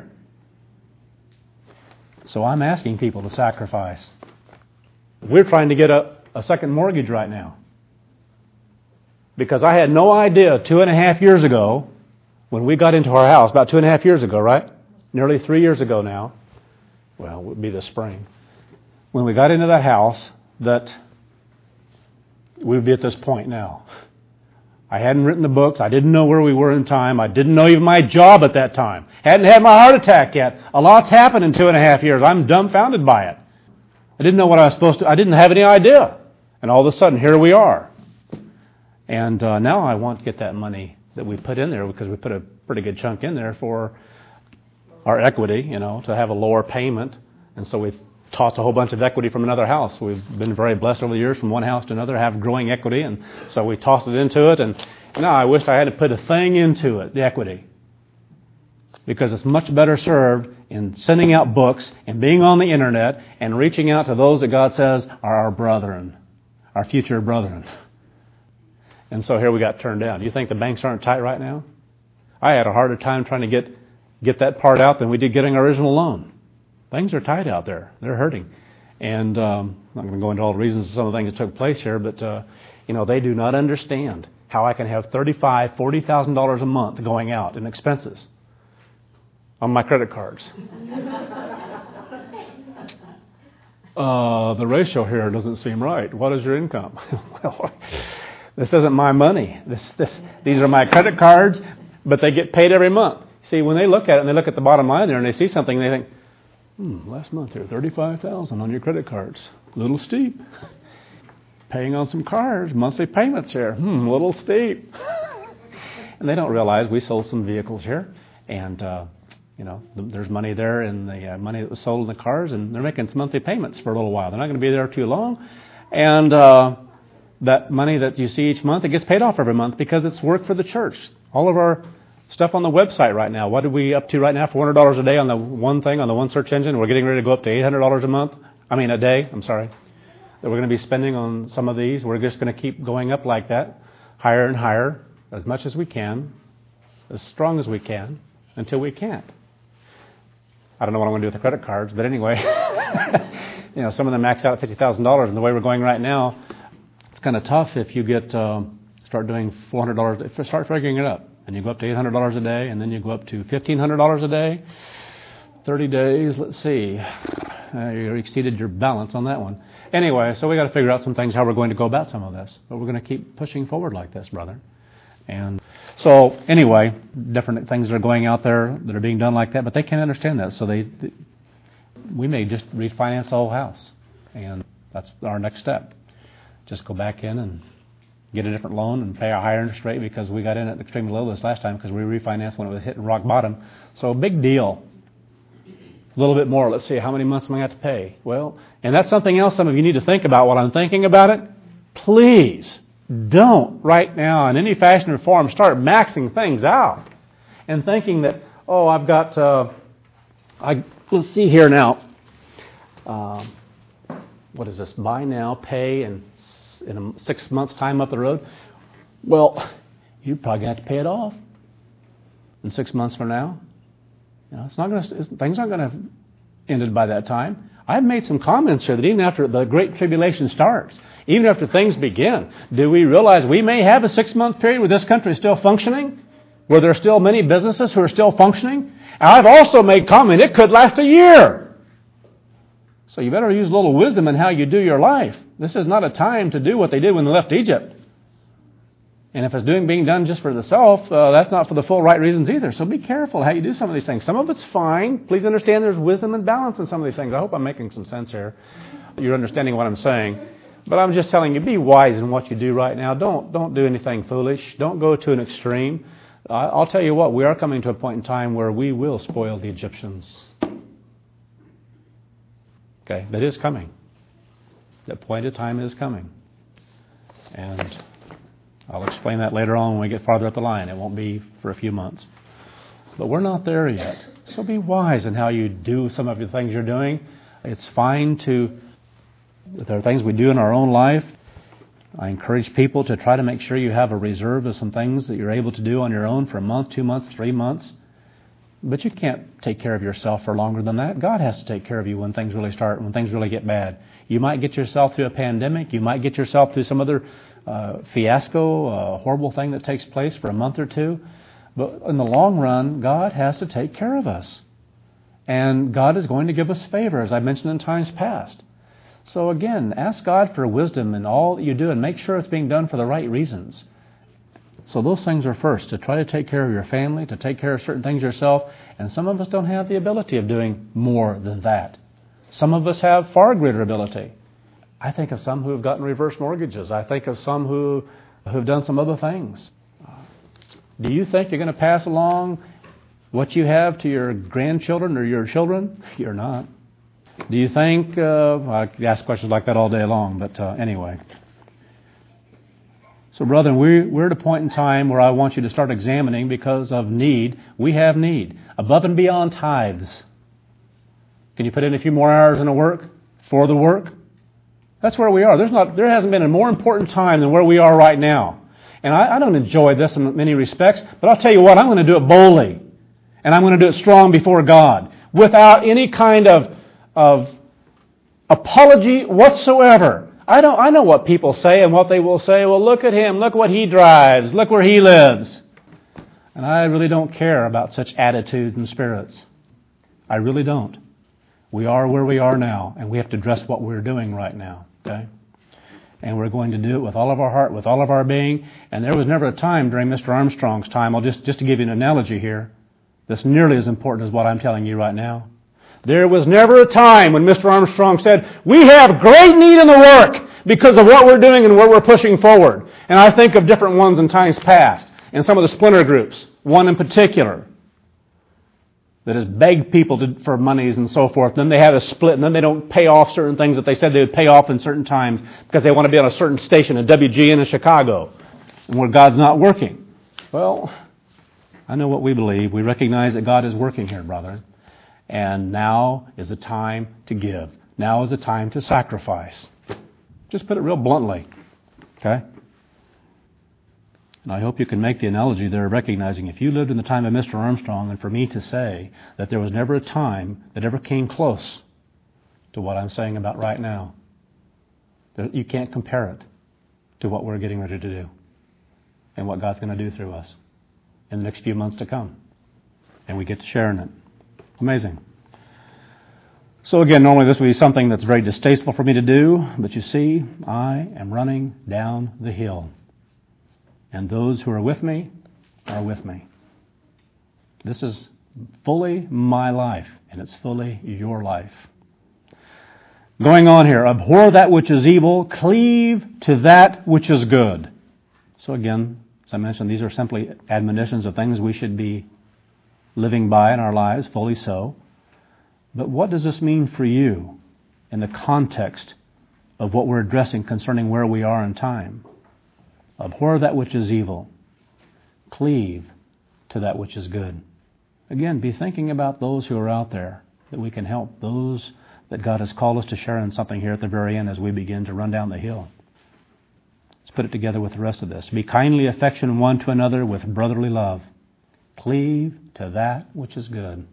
So I'm asking people to sacrifice. We're trying to get a second mortgage right now. Because I had no idea 2.5 years ago, when we got into our house, about 2.5 years ago, right? Nearly 3 years ago now. Well, it would be this spring. When we got into that house, that we would be at this point now. I hadn't written the books. I didn't know where we were in time. I didn't know even my job at that time. Hadn't had my heart attack yet. A lot's happened in 2.5 years. I'm dumbfounded by it. I didn't know what I was supposed to. I didn't have any idea. And all of a sudden, here we are. And now I want to get that money that we put in there, because we put a pretty good chunk in there for our equity, to have a lower payment. And so we've tossed a whole bunch of equity from another house. We've been very blessed over the years from one house to another, have growing equity. And so we tossed it into it. And now I wished I had to put a thing into it, the equity. Because it's much better served in sending out books and being on the internet and reaching out to those that God says are our brethren, our future brethren. And so here we got turned down. Do you think the banks aren't tight right now? I had a harder time trying to get that part out than we did getting our original loan. Things are tight out there. They're hurting. And I'm not going to go into all the reasons of some of the things that took place here, but they do not understand how I can have $35,000, $40,000 a month going out in expenses on my credit cards. The ratio here doesn't seem right. What is your income? Well, this isn't my money. These are my credit cards, but they get paid every month. See, when they look at it and they look at the bottom line there and they see something, they think, last month here, $35,000 on your credit cards. A little steep. Paying on some cars, monthly payments here. A little steep. And they don't realize we sold some vehicles here, and there's money there in the money that was sold in the cars, and they're making some monthly payments for a little while. They're not going to be there too long. And that money that you see each month, it gets paid off every month because it's work for the church. All of our stuff on the website right now. What are we up to right now? $400 a day on the one thing, on the one search engine. We're getting ready to go up to $800 a day. That we're going to be spending on some of these. We're just going to keep going up like that, higher and higher, as much as we can, as strong as we can, until we can't. I don't know what I'm going to do with the credit cards, but anyway, some of them max out at $50,000, and the way we're going right now, it's kind of tough if you start doing $400. Start figuring it up. And you go up to $800 a day, and then you go up to $1,500 a day. 30 days, let's see. You exceeded your balance on that one. Anyway, so we got to figure out some things, how we're going to go about some of this. But we're going to keep pushing forward like this, brother. And so, anyway, different things are going out there that are being done like that, but they can't understand that. So we may just refinance the whole house. And that's our next step. Just go back in and get a different loan and pay a higher interest rate, because we got in at extremely low this last time because we refinanced when it was hitting rock bottom. So big deal. A little bit more. Let's see, how many months am I going to have to pay? Well, and that's something else some of you need to think about while I'm thinking about it. Please don't right now in any fashion or form start maxing things out and thinking that, I've got, let's see here now. What is this? Buy now, pay, and in 6 months' time up the road. Well, you're probably going to have to pay it off in 6 months from now. Things aren't going to have ended by that time. I've made some comments here that even after the Great Tribulation starts, even after things begin, do we realize we may have a 6-month period where this country is still functioning, where there are still many businesses who are still functioning? And I've also made comment it could last a year. So you better use a little wisdom in how you do your life. This is not a time to do what they did when they left Egypt. And if it's being done just for the self, that's not for the full right reasons either. So be careful how you do some of these things. Some of it's fine. Please understand there's wisdom and balance in some of these things. I hope I'm making some sense here. You're understanding what I'm saying. But I'm just telling you, be wise in what you do right now. Don't do anything foolish. Don't go to an extreme. I'll tell you what, we are coming to a point in time where we will spoil the Egyptians. Okay, that is coming. That point of time is coming. And I'll explain that later on when we get farther up the line. It won't be for a few months. But we're not there yet. So be wise in how you do some of the things you're doing. It's fine there are things we do in our own life. I encourage people to try to make sure you have a reserve of some things that you're able to do on your own for a month, 2 months, 3 months. But you can't take care of yourself for longer than that. God has to take care of you when things really start, when things really get bad. You might get yourself through a pandemic. You might get yourself through some other fiasco, horrible thing that takes place for a month or two. But in the long run, God has to take care of us. And God is going to give us favor, as I mentioned in times past. So again, ask God for wisdom in all that you do and make sure it's being done for the right reasons. So those things are first, to try to take care of your family, to take care of certain things yourself. And some of us don't have the ability of doing more than that. Some of us have far greater ability. I think of some who have gotten reverse mortgages. I think of some who have done some other things. Do you think you're going to pass along what you have to your grandchildren or your children? You're not. Do you think, I could ask questions like that all day long, but anyway. So brethren, we're at a point in time where I want you to start examining because of need. We have need. Above and beyond tithes. Can you put in a few more hours in the work for the work? That's where we are. There hasn't been a more important time than where we are right now. And I don't enjoy this in many respects, but I'll tell you what, I'm going to do it boldly. And I'm going to do it strong before God, without any kind of apology whatsoever. I know what people say and what they will say. Well, look at him. Look what he drives. Look where he lives. And I really don't care about such attitudes and spirits. I really don't. We are where we are now, and we have to address what we're doing right now. Okay? And we're going to do it with all of our heart, with all of our being. And there was never a time during Mr. Armstrong's time, I'll just to give you an analogy here, that's nearly as important as what I'm telling you right now. There was never a time when Mr. Armstrong said, we have great need in the work because of what we're doing and what we're pushing forward. And I think of different ones in times past, and some of the splinter groups, one in particular, that has begged people for monies and so forth. Then they have a split, and then they don't pay off certain things that they said they would pay off in certain times because they want to be on a certain station in WGN in Chicago, and where God's not working. Well, I know what we believe. We recognize that God is working here, brother. And now is the time to give. Now is the time to sacrifice. Just put it real bluntly. Okay? And I hope you can make the analogy there, recognizing if you lived in the time of Mr. Armstrong, and for me to say that there was never a time that ever came close to what I'm saying about right now. You can't compare it to what we're getting ready to do and what God's going to do through us in the next few months to come. And we get to share in it. Amazing. So again, normally this would be something that's very distasteful for me to do, but you see, I am running down the hill. And those who are with me are with me. This is fully my life, and it's fully your life. Going on here, abhor that which is evil, cleave to that which is good. So again, as I mentioned, these are simply admonitions of things we should be living by in our lives, fully so. But what does this mean for you in the context of what we're addressing concerning where we are in time? Abhor that which is evil. Cleave to that which is good. Again, be thinking about those who are out there that we can help, those that God has called us to share in something here at the very end as we begin to run down the hill. Let's put it together with the rest of this. Be kindly affectioned one to another with brotherly love. Cleave to that which is good.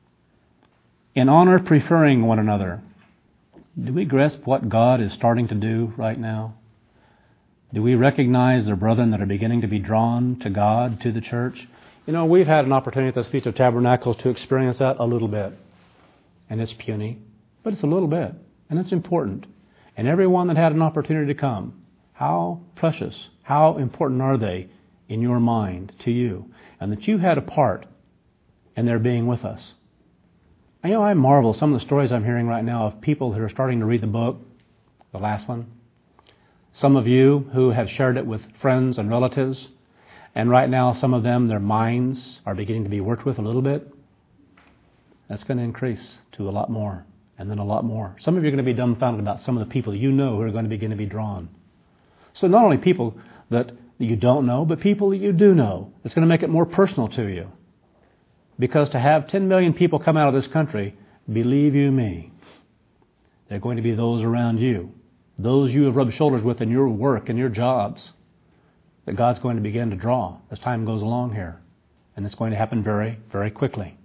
In honor, preferring one another. Do we grasp what God is starting to do right now? Do we recognize the brethren that are beginning to be drawn to God, to the church? You know, we've had an opportunity at this Feast of Tabernacles to experience that a little bit. And it's puny, but it's a little bit. And it's important. And everyone that had an opportunity to come, how precious, how important are they in your mind to you? And that you had a part in their being with us. You know, I marvel some of the stories I'm hearing right now of people who are starting to read the book, the last one. Some of you who have shared it with friends and relatives. And right now, some of them, their minds are beginning to be worked with a little bit. That's going to increase to a lot more, and then a lot more. Some of you are going to be dumbfounded about some of the people you know who are going to begin to be drawn. So not only people that that you don't know, but people that you do know. It's going to make it more personal to you. Because to have 10 million people come out of this country, believe you me, they're going to be those around you, those you have rubbed shoulders with in your work and your jobs, that God's going to begin to draw as time goes along here. And it's going to happen very, very quickly.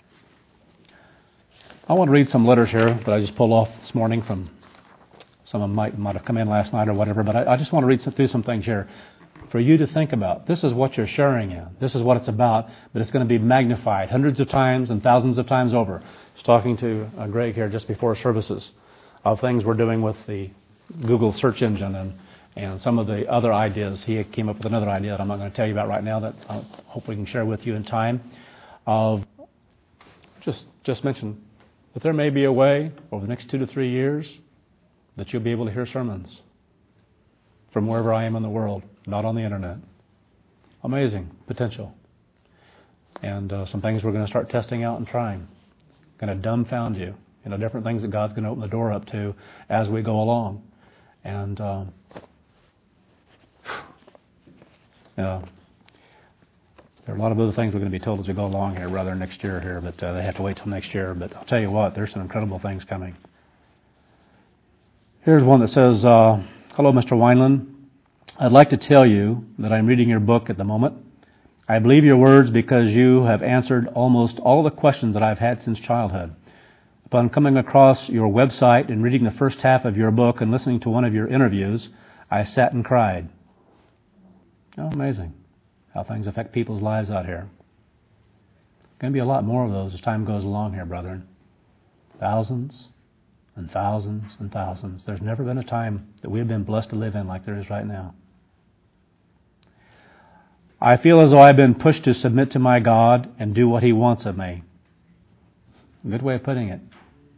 I want to read some letters here that I just pulled off this morning from some of them might have come in last night or whatever, but I just want to read through some things here for you to think about. This is what you're sharing in. This is what it's about, but it's going to be magnified hundreds of times and thousands of times over. I was talking to Greg here just before services of things we're doing with the Google search engine and some of the other ideas. He came up with another idea that I'm not going to tell you about right now that I hope we can share with you in time. Of just mention that there may be a way over the next 2 to 3 years that you'll be able to hear sermons from wherever I am in the world, not on the internet. Amazing potential. And some things we're going to start testing out and trying. Going to dumbfound you. Different things that God's going to open the door up to as we go along. And there are a lot of other things we're going to be told as we go along here, rather next year here, but they have to wait till next year. But I'll tell you what, there's some incredible things coming. Here's one that says, hello, Mr. Wineland. I'd like to tell you that I'm reading your book at the moment. I believe your words because you have answered almost all of the questions that I've had since childhood. Upon coming across your website and reading the first half of your book and listening to one of your interviews, I sat and cried. Oh, amazing how things affect people's lives out here. Going to be a lot more of those as time goes along here, brethren. Thousands and thousands and thousands. There's never been a time that we've been blessed to live in like there is right now. I feel as though I've been pushed to submit to my God and do what He wants of me. Good way of putting it.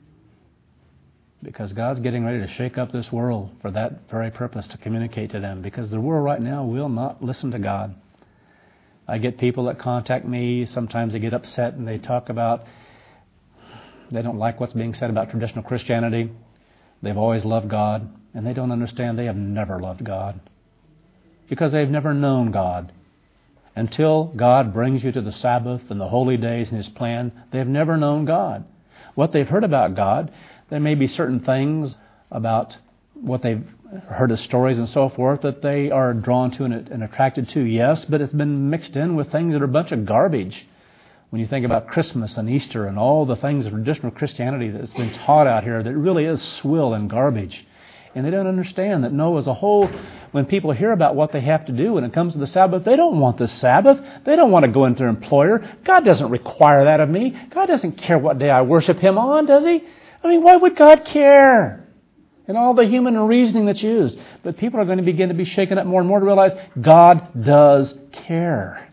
Because God's getting ready to shake up this world for that very purpose, to communicate to them. Because the world right now will not listen to God. I get people that contact me. Sometimes they get upset and they talk about, they don't like what's being said about traditional Christianity. They've always loved God. And they don't understand they have never loved God. Because they've never known God. Until God brings you to the Sabbath and the holy days and His plan, they've never known God. What they've heard about God, there may be certain things about what they've heard of stories and so forth that they are drawn to and attracted to, yes, but it's been mixed in with things that are a bunch of garbage. When you think about Christmas and Easter and all the things of traditional Christianity that's been taught out here that really is swill and garbage. And they don't understand that, no, as a whole, when people hear about what they have to do when it comes to the Sabbath, they don't want the Sabbath. They don't want to go into their employer. God doesn't require that of me. God doesn't care what day I worship Him on, does He? I mean, why would God care? And all the human reasoning that's used. But people are going to begin to be shaken up more and more to realize God does care.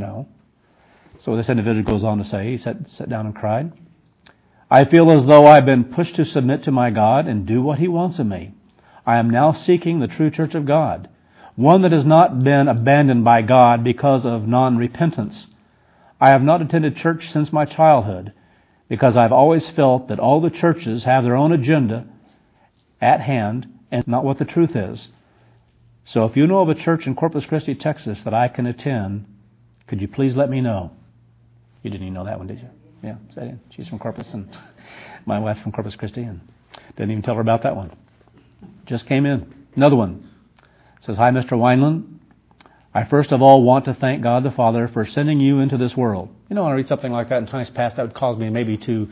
So this individual goes on to say, he sat down and cried. I feel as though I've been pushed to submit to my God and do what He wants of me. I am now seeking the true church of God, one that has not been abandoned by God because of non-repentance. I have not attended church since my childhood because I've always felt that all the churches have their own agenda at hand and not what the truth is. So if you know of a church in Corpus Christi, Texas that I can attend, could you please let me know? You didn't even know that one, did you? Yeah, she's from Corpus, and my wife's from Corpus Christi, and didn't even tell her about that one. Just came in. Another one. It says, hi, Mr. Wineland. I first of all want to thank God the Father for sending you into this world. When I read something like that in times past, that would cause me maybe to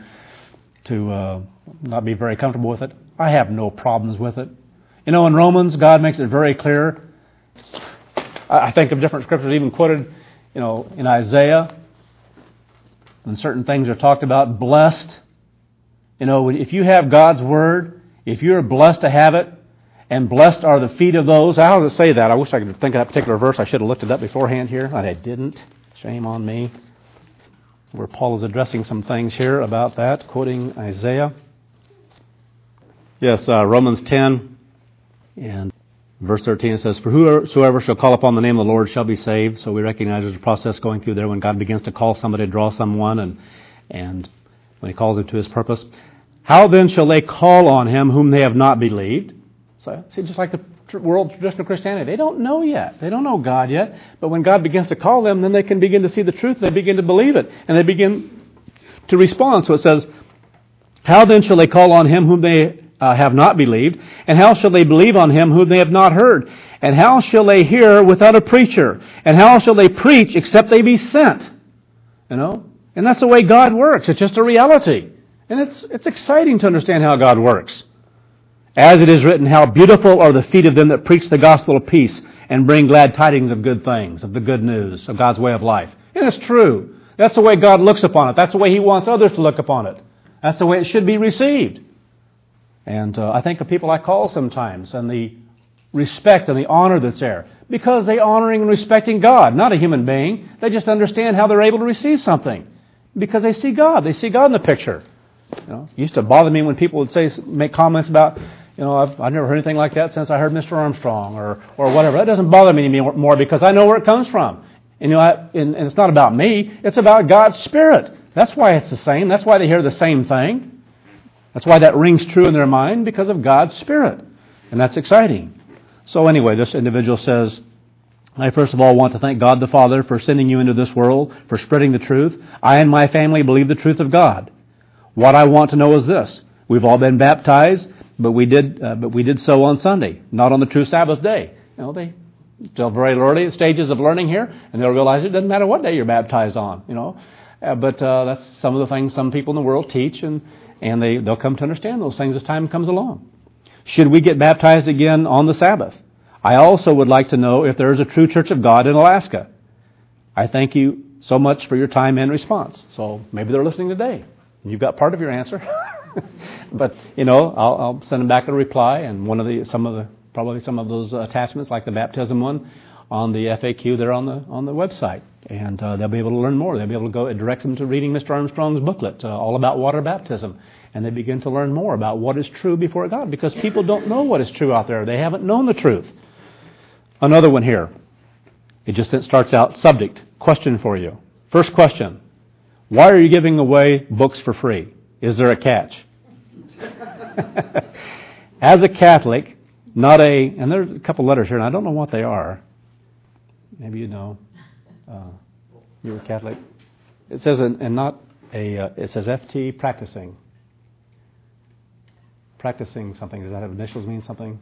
not be very comfortable with it. I have no problems with it. In Romans, God makes it very clear. I think of different scriptures even quoted, in Isaiah, when certain things are talked about, blessed. If you have God's Word, if you're blessed to have it, and blessed are the feet of those. How does it say that? I wish I could think of that particular verse. I should have looked it up beforehand here, and I didn't. Shame on me. Where Paul is addressing some things here about that, quoting Isaiah. Yes, Romans 10 and verse 13 says, for whosoever shall call upon the name of the Lord shall be saved. So we recognize there's a process going through there when God begins to call somebody, draw someone, and when He calls them to His purpose. How then shall they call on Him whom they have not believed? So, see, just like world traditional Christianity. They don't know yet. They don't know God yet. But when God begins to call them, then they can begin to see the truth. They begin to believe it. And they begin to respond. So it says, how then shall they call on him whom they have not believed? And how shall they believe on him whom they have not heard? And how shall they hear without a preacher? And how shall they preach except they be sent? You know? And that's the way God works. It's just a reality. And it's exciting to understand how God works. As it is written, how beautiful are the feet of them that preach the gospel of peace and bring glad tidings of good things, of the good news, of God's way of life. And it's true. That's the way God looks upon it. That's the way He wants others to look upon it. That's the way it should be received. And I think of people I call sometimes and the respect and the honor that's there. Because they're honoring and respecting God, not a human being. They just understand how they're able to receive something. Because they see God. They see God in the picture. You know, it used to bother me when people would make comments about, you know, I've never heard anything like that since I heard Mr. Armstrong or whatever. That doesn't bother me anymore because I know where it comes from. And, you know, and it's not about me. It's about God's Spirit. That's why it's the same. That's why they hear the same thing. That's why that rings true in their mind, because of God's Spirit. And that's exciting. So anyway, this individual says, I first of all want to thank God the Father for sending you into this world, for spreading the truth. I and my family believe the truth of God. What I want to know is this. We've all been baptized, but we did so on Sunday, not on the true Sabbath day. You know, they still very early stages of learning here, and they'll realize it doesn't matter what day you're baptized on, you know. But that's some of the things some people in the world teach, and they'll come to understand those things as time comes along. Should we get baptized again on the Sabbath? I also would like to know if there is a true Church of God in Alaska. I thank you so much for your time and response. So maybe they're listening today. You've got part of your answer. But, you know, I'll send them back a reply, and probably some of those attachments, like the baptism one, on the FAQ there on the website. And they'll be able to learn more. They'll be able to go. It directs them to reading Mr. Armstrong's booklet, all about water baptism. And they begin to learn more about what is true before God, because people don't know what is true out there. They haven't known the truth. Another one here. It just starts out, subject, question for you. First question. Why are you giving away books for free? Is there a catch? As a Catholic, and there's a couple letters here, and I don't know what they are. Maybe you know. You're a Catholic. It says, it says FT practicing. Practicing something. Does that have initials mean something?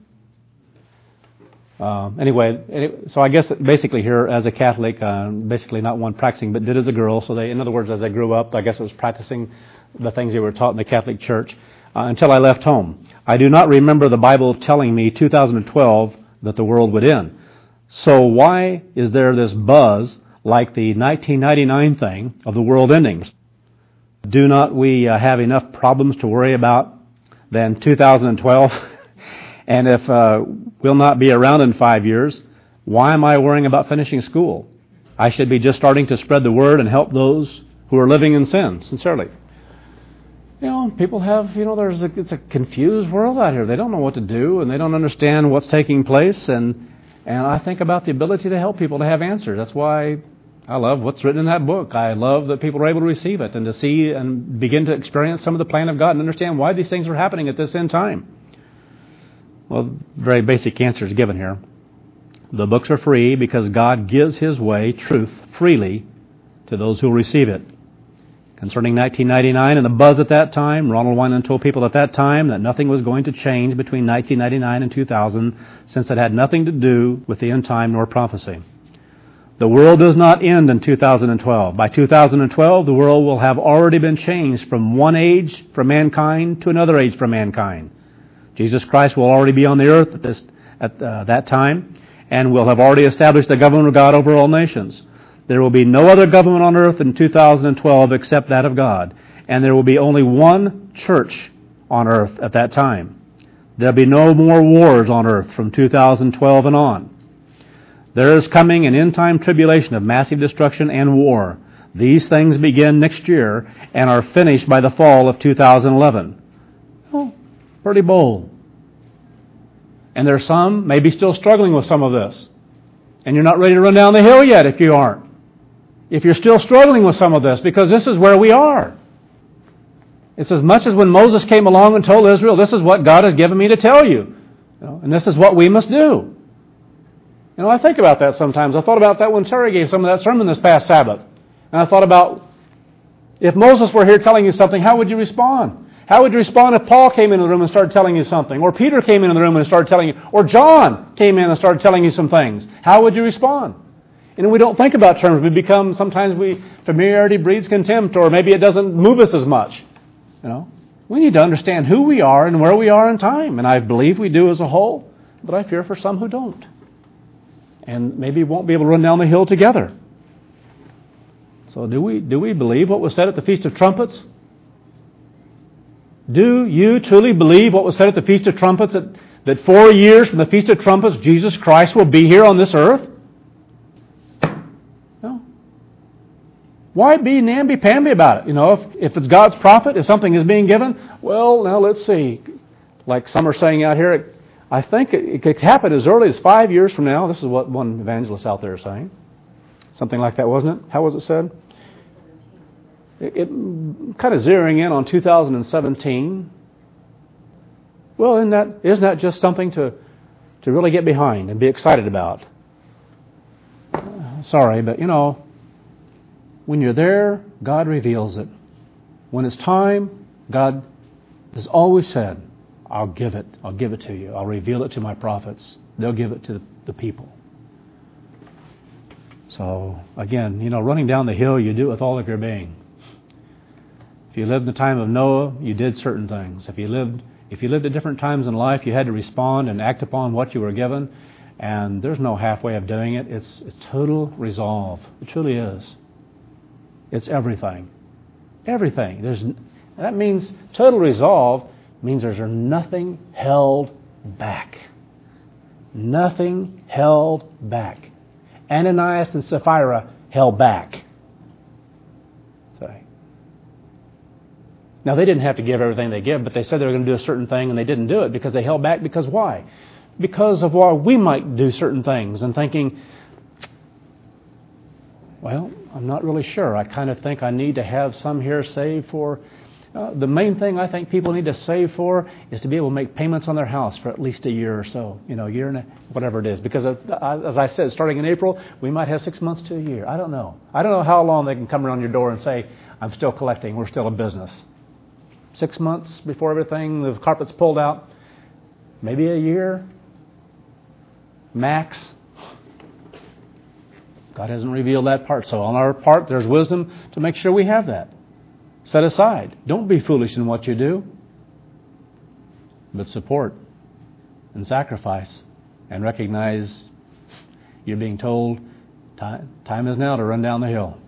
Anyway, so I guess basically here, as a Catholic, basically not one practicing, but did as a girl. So in other words, as I grew up, I guess it was practicing the things they were taught in the Catholic Church until I left home. I do not remember the Bible telling me 2012 that the world would end. So why is there this buzz like the 1999 thing of the world ending? Do not we have enough problems to worry about than 2012? And if we'll not be around in 5 years, why am I worrying about finishing school? I should be just starting to spread the word and help those who are living in sin, sincerely. You know, people have, it's a confused world out here. They don't know what to do, and they don't understand what's taking place. And I think about the ability to help people to have answers. That's why I love what's written in that book. I love that people are able to receive it and to see and begin to experience some of the plan of God and understand why these things are happening at this end time. Well, very basic answer is given here. The books are free because God gives His way, truth, freely to those who will receive it. Concerning 1999 and the buzz at that time, Ronald Wineland told people at that time that nothing was going to change between 1999 and 2000, since it had nothing to do with the end time nor prophecy. The world does not end in 2012. By 2012, the world will have already been changed from one age for mankind to another age for mankind. Jesus Christ will already be on the earth at that time, and will have already established the government of God over all nations. There will be no other government on earth in 2012 except that of God, and there will be only one church on earth at that time. There will be no more wars on earth from 2012 and on. There is coming an end-time tribulation of massive destruction and war. These things begin next year and are finished by the fall of 2011. Oh, pretty bold. And there's some maybe still struggling with some of this. And you're not ready to run down the hill yet if you aren't. If you're still struggling with some of this, because this is where we are. It's as much as when Moses came along and told Israel, this is what God has given me to tell you. And this is what we must do. I think about that sometimes. I thought about that when Terry gave some of that sermon this past Sabbath. And I thought about, if Moses were here telling you something, how would you respond? How would you respond if Paul came into the room and started telling you something? Or Peter came into the room and started telling you? Or John came in and started telling you some things? How would you respond? And we don't think about terms. Familiarity breeds contempt, or maybe it doesn't move us as much. We need to understand who we are and where we are in time. And I believe we do as a whole, but I fear for some who don't. And maybe won't be able to run down the hill together. So do we believe what was said at the Feast of Trumpets? Do you truly believe what was said at the Feast of Trumpets, that 4 years from the Feast of Trumpets, Jesus Christ will be here on this earth? No. Why be namby-pamby about it? If it's God's prophet, if something is being given, well, now let's see. Like some are saying out here, I think it could happen as early as 5 years from now. This is what one evangelist out there is saying. Something like that, wasn't it? How was it said? It kind of zeroing in on 2017. Well, isn't that just something to really get behind and be excited about? Sorry, but when you're there, God reveals it. When it's time, God has always said, I'll give it to you. I'll reveal it to my prophets. They'll give it to the people. So, again, running down the hill, you do it with all of your being. If you lived in the time of Noah, you did certain things. If you lived at different times in life, you had to respond and act upon what you were given. And there's no halfway of doing it. It's total resolve. It truly is. It's everything. Everything. That means total resolve means there's nothing held back. Nothing held back. Ananias and Sapphira held back. Now, they didn't have to give everything they give, but they said they were going to do a certain thing, and they didn't do it because they held back. Because why? Because of why we might do certain things, and thinking, well, I'm not really sure. I kind of think I need to have some here saved for. The main thing I think people need to save for is to be able to make payments on their house for at least a year or so, year and whatever it is. Because as I said, starting in April, we might have 6 months to a year. I don't know. I don't know how long they can come around your door and say, I'm still collecting. We're still a business. 6 months before everything, the carpet's pulled out. Maybe a year. Max. God hasn't revealed that part. So on our part, there's wisdom to make sure we have that set aside. Don't be foolish in what you do, but support and sacrifice and recognize you're being told time is now to run down the hill.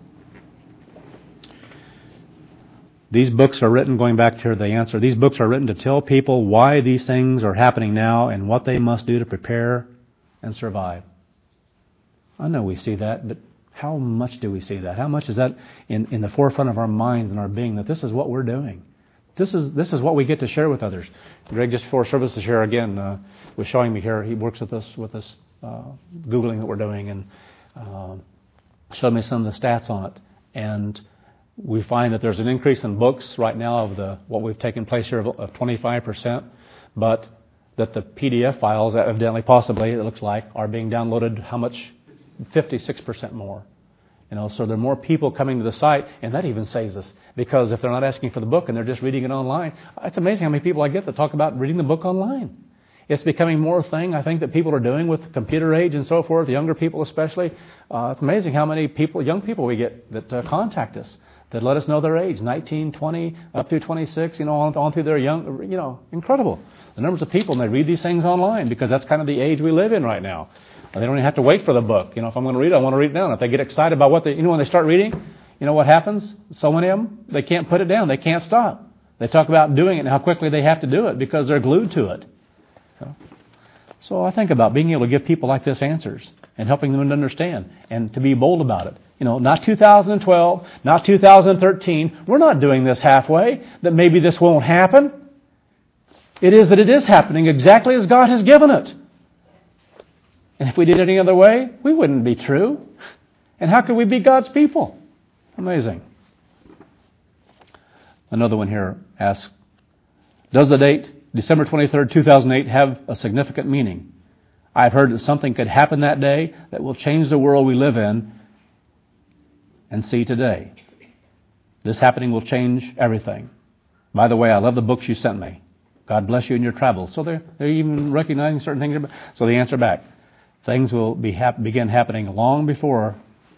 These books are written, going back to the answer, these books are written to tell people why these things are happening now and what they must do to prepare and survive. I know we see that, but how much do we see that? How much is that in the forefront of our minds and our being, that this is what we're doing? This is what we get to share with others. Greg, just before service to share again, was showing me here. He works with us Googling that we're doing, and showed me some of the stats on it. And we find that there's an increase in books right now of what we've taken place here of 25%, but that the PDF files, evidently, possibly, it looks like, are being downloaded, how much? 56% more. So there are more people coming to the site, and that even saves us. Because if they're not asking for the book and they're just reading it online, it's amazing how many people I get that talk about reading the book online. It's becoming more a thing, I think, that people are doing with computer age and so forth, younger people especially. It's amazing how many young people we get that contact us, that let us know their age, 19, 20, up through 26, on through their young, incredible. The numbers of people, and they read these things online because that's kind of the age we live in right now. They don't even have to wait for the book. If I'm going to read it, I want to read it now. And if they get excited about what when they start reading, what happens? So many of them, they can't put it down. They can't stop. They talk about doing it and how quickly they have to do it because they're glued to it. So I think about being able to give people like this answers and helping them to understand and to be bold about it. Not 2012, not 2013. We're not doing this halfway, that maybe this won't happen. It is that it is happening exactly as God has given it. And if we did it any other way, we wouldn't be true. And how could we be God's people? Amazing. Another one here asks, does the date December 23rd, 2008 have a significant meaning. I've heard that something could happen that day that will change the world we live in and see today. This happening will change everything. By the way, I love the books you sent me. God bless you in your travels. So they're even recognizing certain things. So the answer back. Things will begin happening long before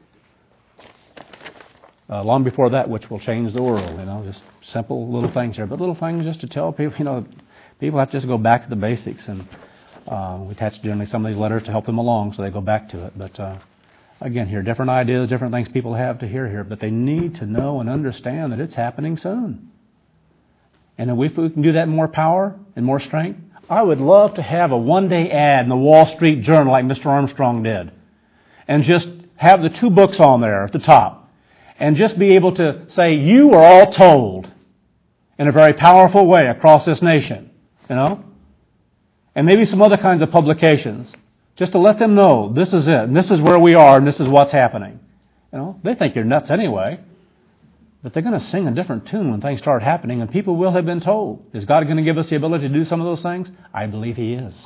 that, which will change the world. Just simple little things here. But little things just to tell people, people have to just go back to the basics. And we attach generally some of these letters to help them along so they go back to it. But again, here, different ideas, different things people have to hear here. But they need to know and understand that it's happening soon. And if we can do that in more power and more strength, I would love to have a one-day ad in the Wall Street Journal like Mr. Armstrong did. And just have the 2 books on there at the top. And just be able to say, you are all told in a very powerful way across this nation. And maybe some other kinds of publications. Just to let them know, this is it, and this is where we are, and this is what's happening. They think you're nuts anyway. But they're going to sing a different tune when things start happening, and people will have been told. Is God going to give us the ability to do some of those things? I believe He is.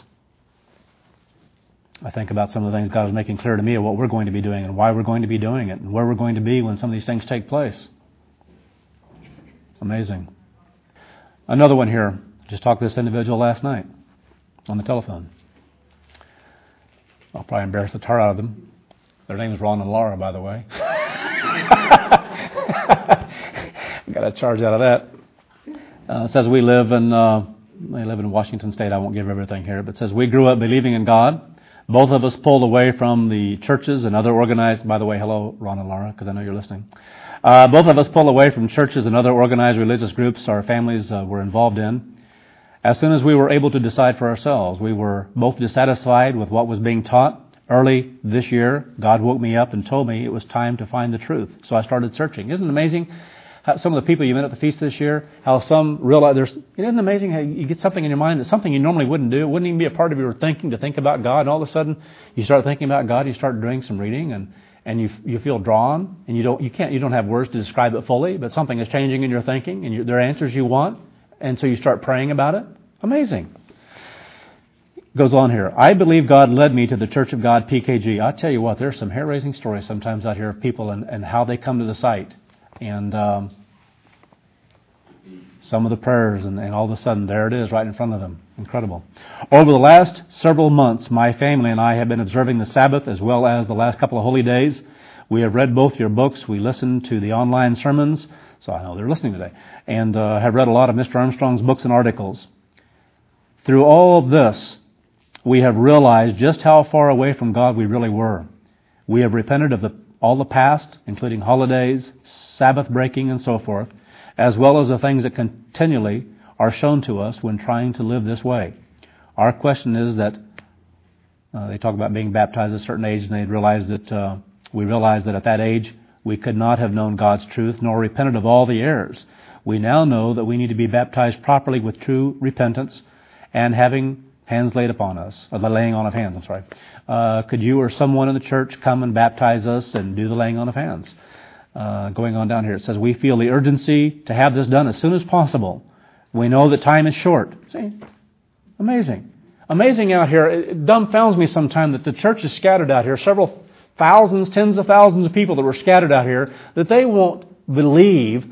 I think about some of the things God is making clear to me of what we're going to be doing and why we're going to be doing it and where we're going to be when some of these things take place. Amazing. Another one here. Just talked to this individual last night on the telephone. I'll probably embarrass the tar out of them. Their name is Ron and Laura, by the way. Got a charge out of that. It says they live in Washington State. I won't give everything here, but it says we grew up believing in God. Both of us pulled away from the churches and other organized. By the way, hello, Ron and Laura, because I know you're listening. Both of us pulled away from churches and other organized religious groups our families were involved in. As soon as we were able to decide for ourselves, we were both dissatisfied with what was being taught. Early this year, God woke me up and told me it was time to find the truth. So I started searching. Isn't it amazing how some of the people you met at the feast this year, how some realize isn't it amazing how you get something in your mind that's something you normally wouldn't do? It wouldn't even be a part of your thinking to think about God. And all of a sudden, you start thinking about God, you start doing some reading, and you feel drawn, and you don't have words to describe it fully, but something is changing in your thinking, and there are answers you want, and so you start praying about it. Amazing. Goes on here. I believe God led me to the Church of God, PKG. I tell you what, there's some hair-raising stories sometimes out here of people and how they come to the site. And some of the prayers, and all of a sudden, there it is right in front of them. Incredible. Over the last several months, my family and I have been observing the Sabbath as well as the last couple of holy days. We have read both your books. We listened to the online sermons, so I know they're listening today, and have read a lot of Mr. Armstrong's books and articles. Through all of this, we have realized just how far away from God we really were. We have repented of all the past, including holidays, Sabbath breaking, and so forth, as well as the things that continually are shown to us when trying to live this way. Our question is that they talk about being baptized at a certain age, and we realize that at that age we could not have known God's truth nor repented of all the errors. We now know that we need to be baptized properly with true repentance and having hands laid upon us, or the laying on of hands, could you or someone in the church come and baptize us and do the laying on of hands? Going on down here, it says, we feel the urgency to have this done as soon as possible. We know that time is short. See? Amazing. Amazing out here. It dumbfounds me sometimes that the church is scattered out here, several thousands, tens of thousands of people that were scattered out here, that they won't believe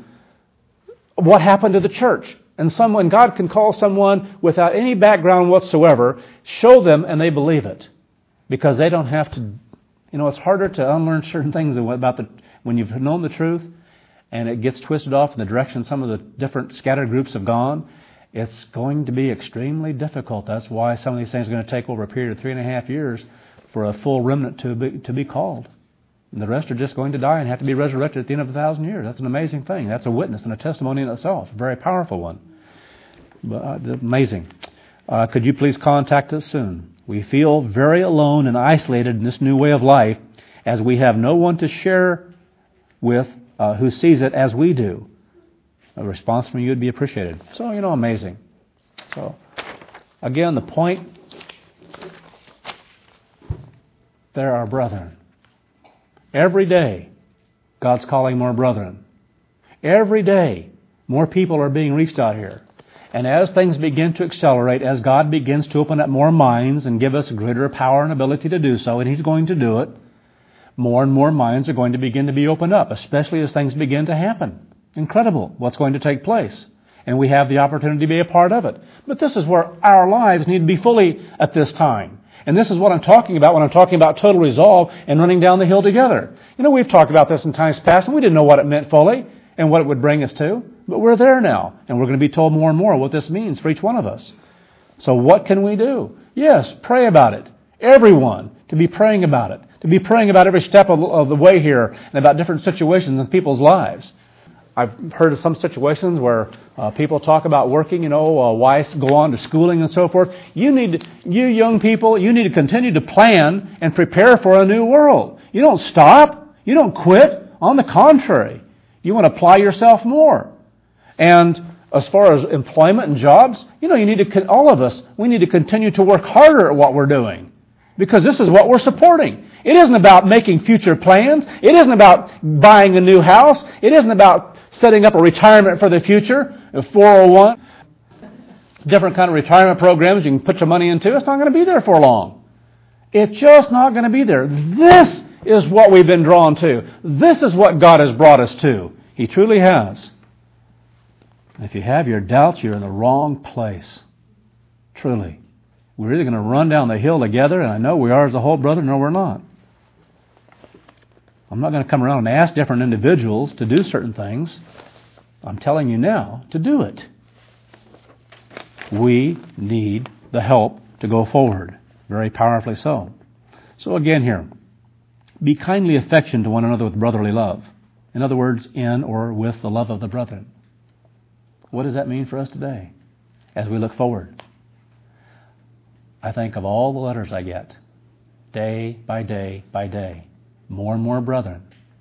what happened to the church. And God can call someone without any background whatsoever, show them, and they believe it. Because they don't have to, it's harder to unlearn certain things when you've known the truth, and it gets twisted off in the direction some of the different scattered groups have gone. It's going to be extremely difficult. That's why some of these things are going to take over a period of 3.5 years for a full remnant to be called. And the rest are just going to die and have to be resurrected at the end of 1,000 years. That's an amazing thing. That's a witness and a testimony in itself. A very powerful one. But, amazing. Could you please contact us soon? We feel very alone and isolated in this new way of life as we have no one to share with who sees it as we do. A response from you would be appreciated. So, amazing. So, again, the point, there are brethren. Every day, God's calling more brethren. Every day, more people are being reached out here. And as things begin to accelerate, as God begins to open up more minds and give us greater power and ability to do so, and He's going to do it, more and more minds are going to begin to be opened up, especially as things begin to happen. Incredible what's going to take place. And we have the opportunity to be a part of it. But this is where our lives need to be fully at this time. And this is what I'm talking about when I'm talking about total resolve and running down the hill together. You know, we've talked about this in times past, and we didn't know what it meant fully and what it would bring us to. But we're there now, and we're going to be told more and more what this means for each one of us. So what can we do? Yes, pray about it. Everyone to be praying about it, to be praying about every step of the way here and about different situations in people's lives. I've heard of some situations where people talk about working, wives go on to schooling and so forth. You young people, you need to continue to plan and prepare for a new world. You don't stop. You don't quit. On the contrary, you want to apply yourself more. And as far as employment and jobs, all of us, we need to continue to work harder at what we're doing because this is what we're supporting. It isn't about making future plans. It isn't about buying a new house. It isn't about setting up a retirement for the future, a 401, different kind of retirement programs you can put your money into. It's not going to be there for long. It's just not going to be there. This is what we've been drawn to. This is what God has brought us to. He truly has. If you have your doubts, you're in the wrong place. Truly. We're either going to run down the hill together, and I know we are as a whole, brother. No, we're not. I'm not going to come around and ask different individuals to do certain things. I'm telling you now to do it. We need the help to go forward. Very powerfully so. So again here, be kindly affectioned to one another with brotherly love. In other words, in or with the love of the brethren. What does that mean for us today as we look forward? I think of all the letters I get, day by day by day, more and more brethren.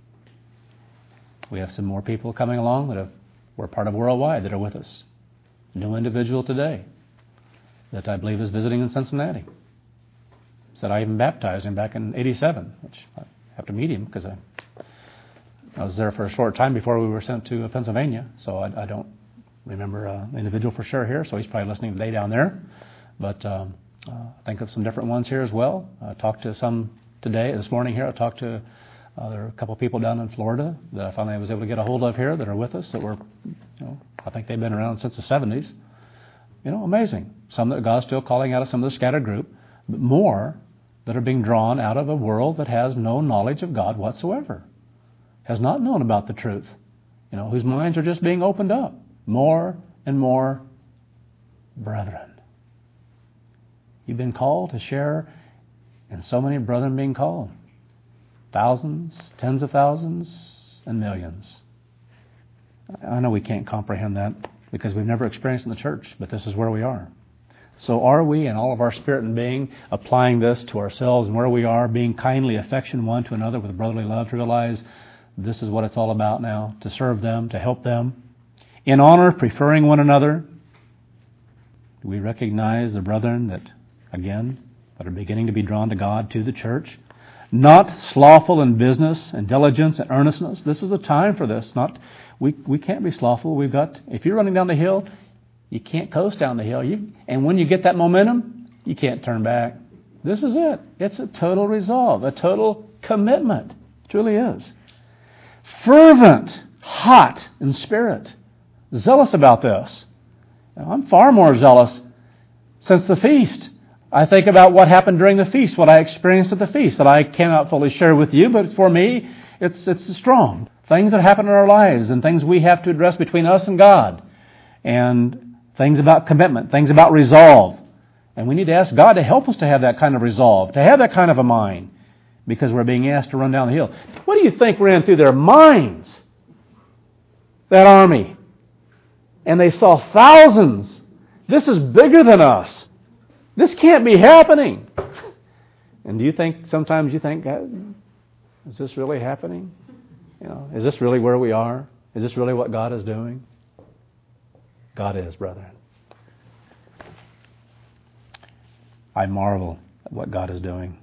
We have some more people coming along that were part of Worldwide that are with us. New individual today that I believe is visiting in Cincinnati. Said I even baptized him back in 87, which I have to meet him because I was there for a short time before we were sent to Pennsylvania, so I don't remember the individual for sure here, so he's probably listening today down there. But I think of some different ones here as well. I talked to some this morning here. I talked to there are a couple of people down in Florida that I finally was able to get a hold of here that are with us that were, I think they've been around since the 70s. Amazing. Some that God's still calling out of some of the scattered group, but more that are being drawn out of a world that has no knowledge of God whatsoever, has not known about the truth, whose minds are just being opened up. More and more brethren. You've been called to share, and so many brethren being called. Thousands, tens of thousands, and millions. I know we can't comprehend that because we've never experienced in the church, but this is where we are. So are we, in all of our spirit and being, applying this to ourselves and where we are, being kindly affection one to another with brotherly love, to realize this is what it's all about now, to serve them, to help them. In honor, preferring one another. Do we recognize the brethren that are beginning to be drawn to God, to the church? Not slothful in business and diligence and earnestness. This is a time for this. We can't be slothful. If you're running down the hill, you can't coast down the hill. And when you get that momentum, you can't turn back. This is it. It's a total resolve, a total commitment. It truly is. Fervent, hot in spirit. Zealous about this. I'm far more zealous since the feast. I think about what happened during the feast, what I experienced at the feast that I cannot fully share with you, but for me, it's strong. Things that happen in our lives and things we have to address between us and God. And things about commitment, things about resolve. And we need to ask God to help us to have that kind of resolve, to have that kind of a mind, because we're being asked to run down the hill. What do you think ran through their minds? That army. And they saw thousands. This is bigger than us. This can't be happening. And sometimes you think, is this really happening? Is this really where we are? Is this really what God is doing? God is, brethren. I marvel at what God is doing.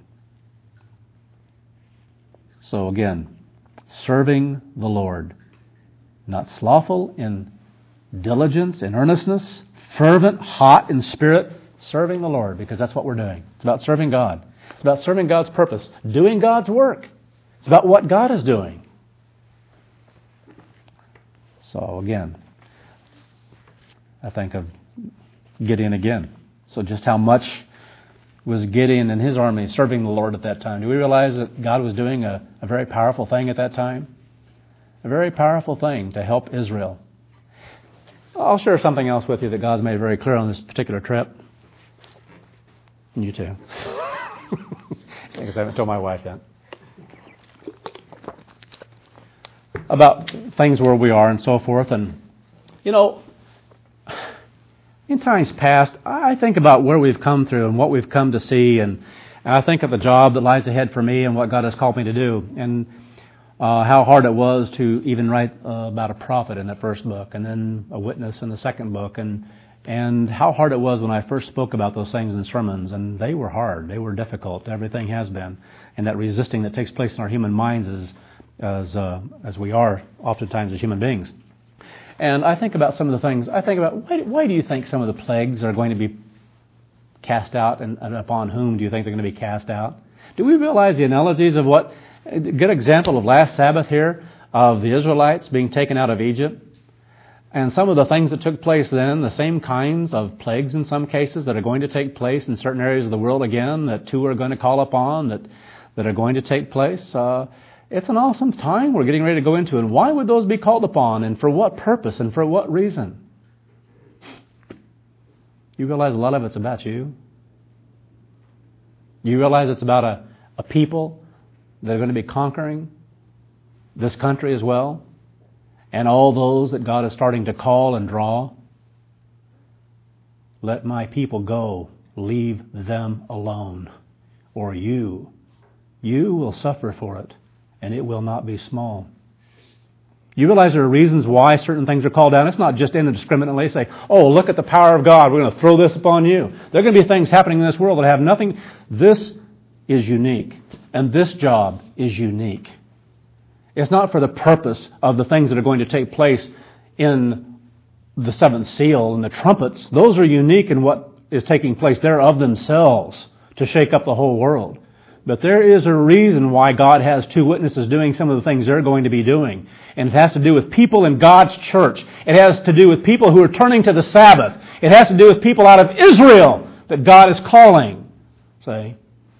So again, serving the Lord. Not slothful in diligence and earnestness, fervent, hot in spirit, serving the Lord, because that's what we're doing. It's about serving God. It's about serving God's purpose, doing God's work. It's about what God is doing. So again, I think of Gideon again. So just how much was Gideon and his army serving the Lord at that time? Do we realize that God was doing a very powerful thing at that time? A very powerful thing to help Israel. I'll share something else with you that God's made very clear on this particular trip. And you too. Because I haven't told my wife yet. About things where we are and so forth. And, you know, in times past, I think about where we've come through and what we've come to see. And I think of the job that lies ahead for me and what God has called me to do. And how hard it was to even write about a prophet in that first book, and then a witness in the second book, and how hard it was when I first spoke about those things in sermons, and they were hard, they were difficult, everything has been, and that resisting that takes place in our human minds as we are oftentimes as human beings. And I think about some of the things, I think about, why do you think some of the plagues are going to be cast out, and upon whom do you think they're going to be cast out? Do we realize the analogies of what, a good example of last Sabbath here, of the Israelites being taken out of Egypt, and some of the things that took place then, the same kinds of plagues in some cases that are going to take place in certain areas of the world again, that two are going to call upon, that are going to take place. It's an awesome time we're getting ready to go into, and why would those be called upon, and for what purpose, and for what reason? You realize a lot of it's about you? You realize it's about a people that are going to be conquering this country as well, and all those that God is starting to call and draw? Let my people go, leave them alone, or you will suffer for it, and it will not be small. You realize there are reasons why certain things are called down. It's not just indiscriminately say, oh, look at the power of God, we're going to throw this upon you. There are going to be things happening in this world that have nothing. This is unique. And this job is unique. It's not for the purpose of the things that are going to take place in the seventh seal and the trumpets. Those are unique in what is taking place there of themselves to shake up the whole world. But there is a reason why God has two witnesses doing some of the things they're going to be doing. And it has to do with people in God's church. It has to do with people who are turning to the Sabbath. It has to do with people out of Israel that God is calling. Say,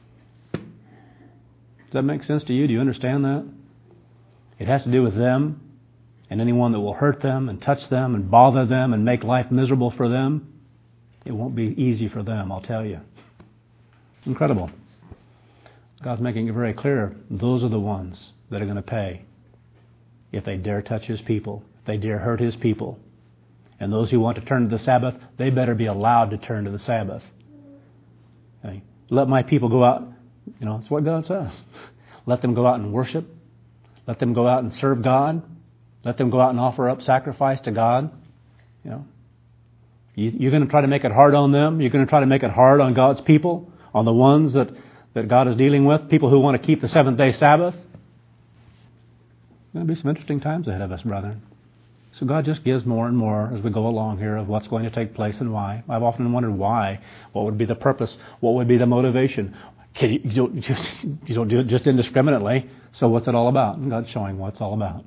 does that make sense to you? Do you understand that? It has to do with them and anyone that will hurt them and touch them and bother them and make life miserable for them. It won't be easy for them, I'll tell you. Incredible. God's making it very clear. Those are the ones that are going to pay if they dare touch His people, if they dare hurt His people. And those who want to turn to the Sabbath, they better be allowed to turn to the Sabbath. Okay? Let my people go out. You know, it's what God says. Let them go out and worship. Let them go out and serve God. Let them go out and offer up sacrifice to God. You know, you're going to try to make it hard on them. You're going to try to make it hard on God's people, on the ones that God is dealing with, people who want to keep the seventh-day Sabbath. There's going to be some interesting times ahead of us, brethren. So God just gives more and more as we go along here of what's going to take place and why. I've often wondered why. What would be the purpose? What would be the motivation? You don't do it just indiscriminately. So what's it all about? And God's showing what it's all about.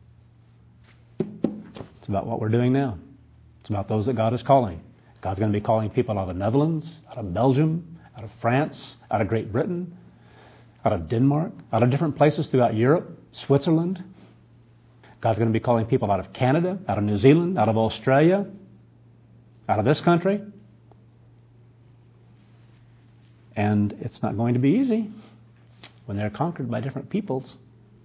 It's about what we're doing now. It's about those that God is calling. God's going to be calling people out of the Netherlands, out of Belgium, out of France, out of Great Britain, out of Denmark, out of different places throughout Europe, Switzerland. God's going to be calling people out of Canada, out of New Zealand, out of Australia, out of this country. And it's not going to be easy when they're conquered by different peoples.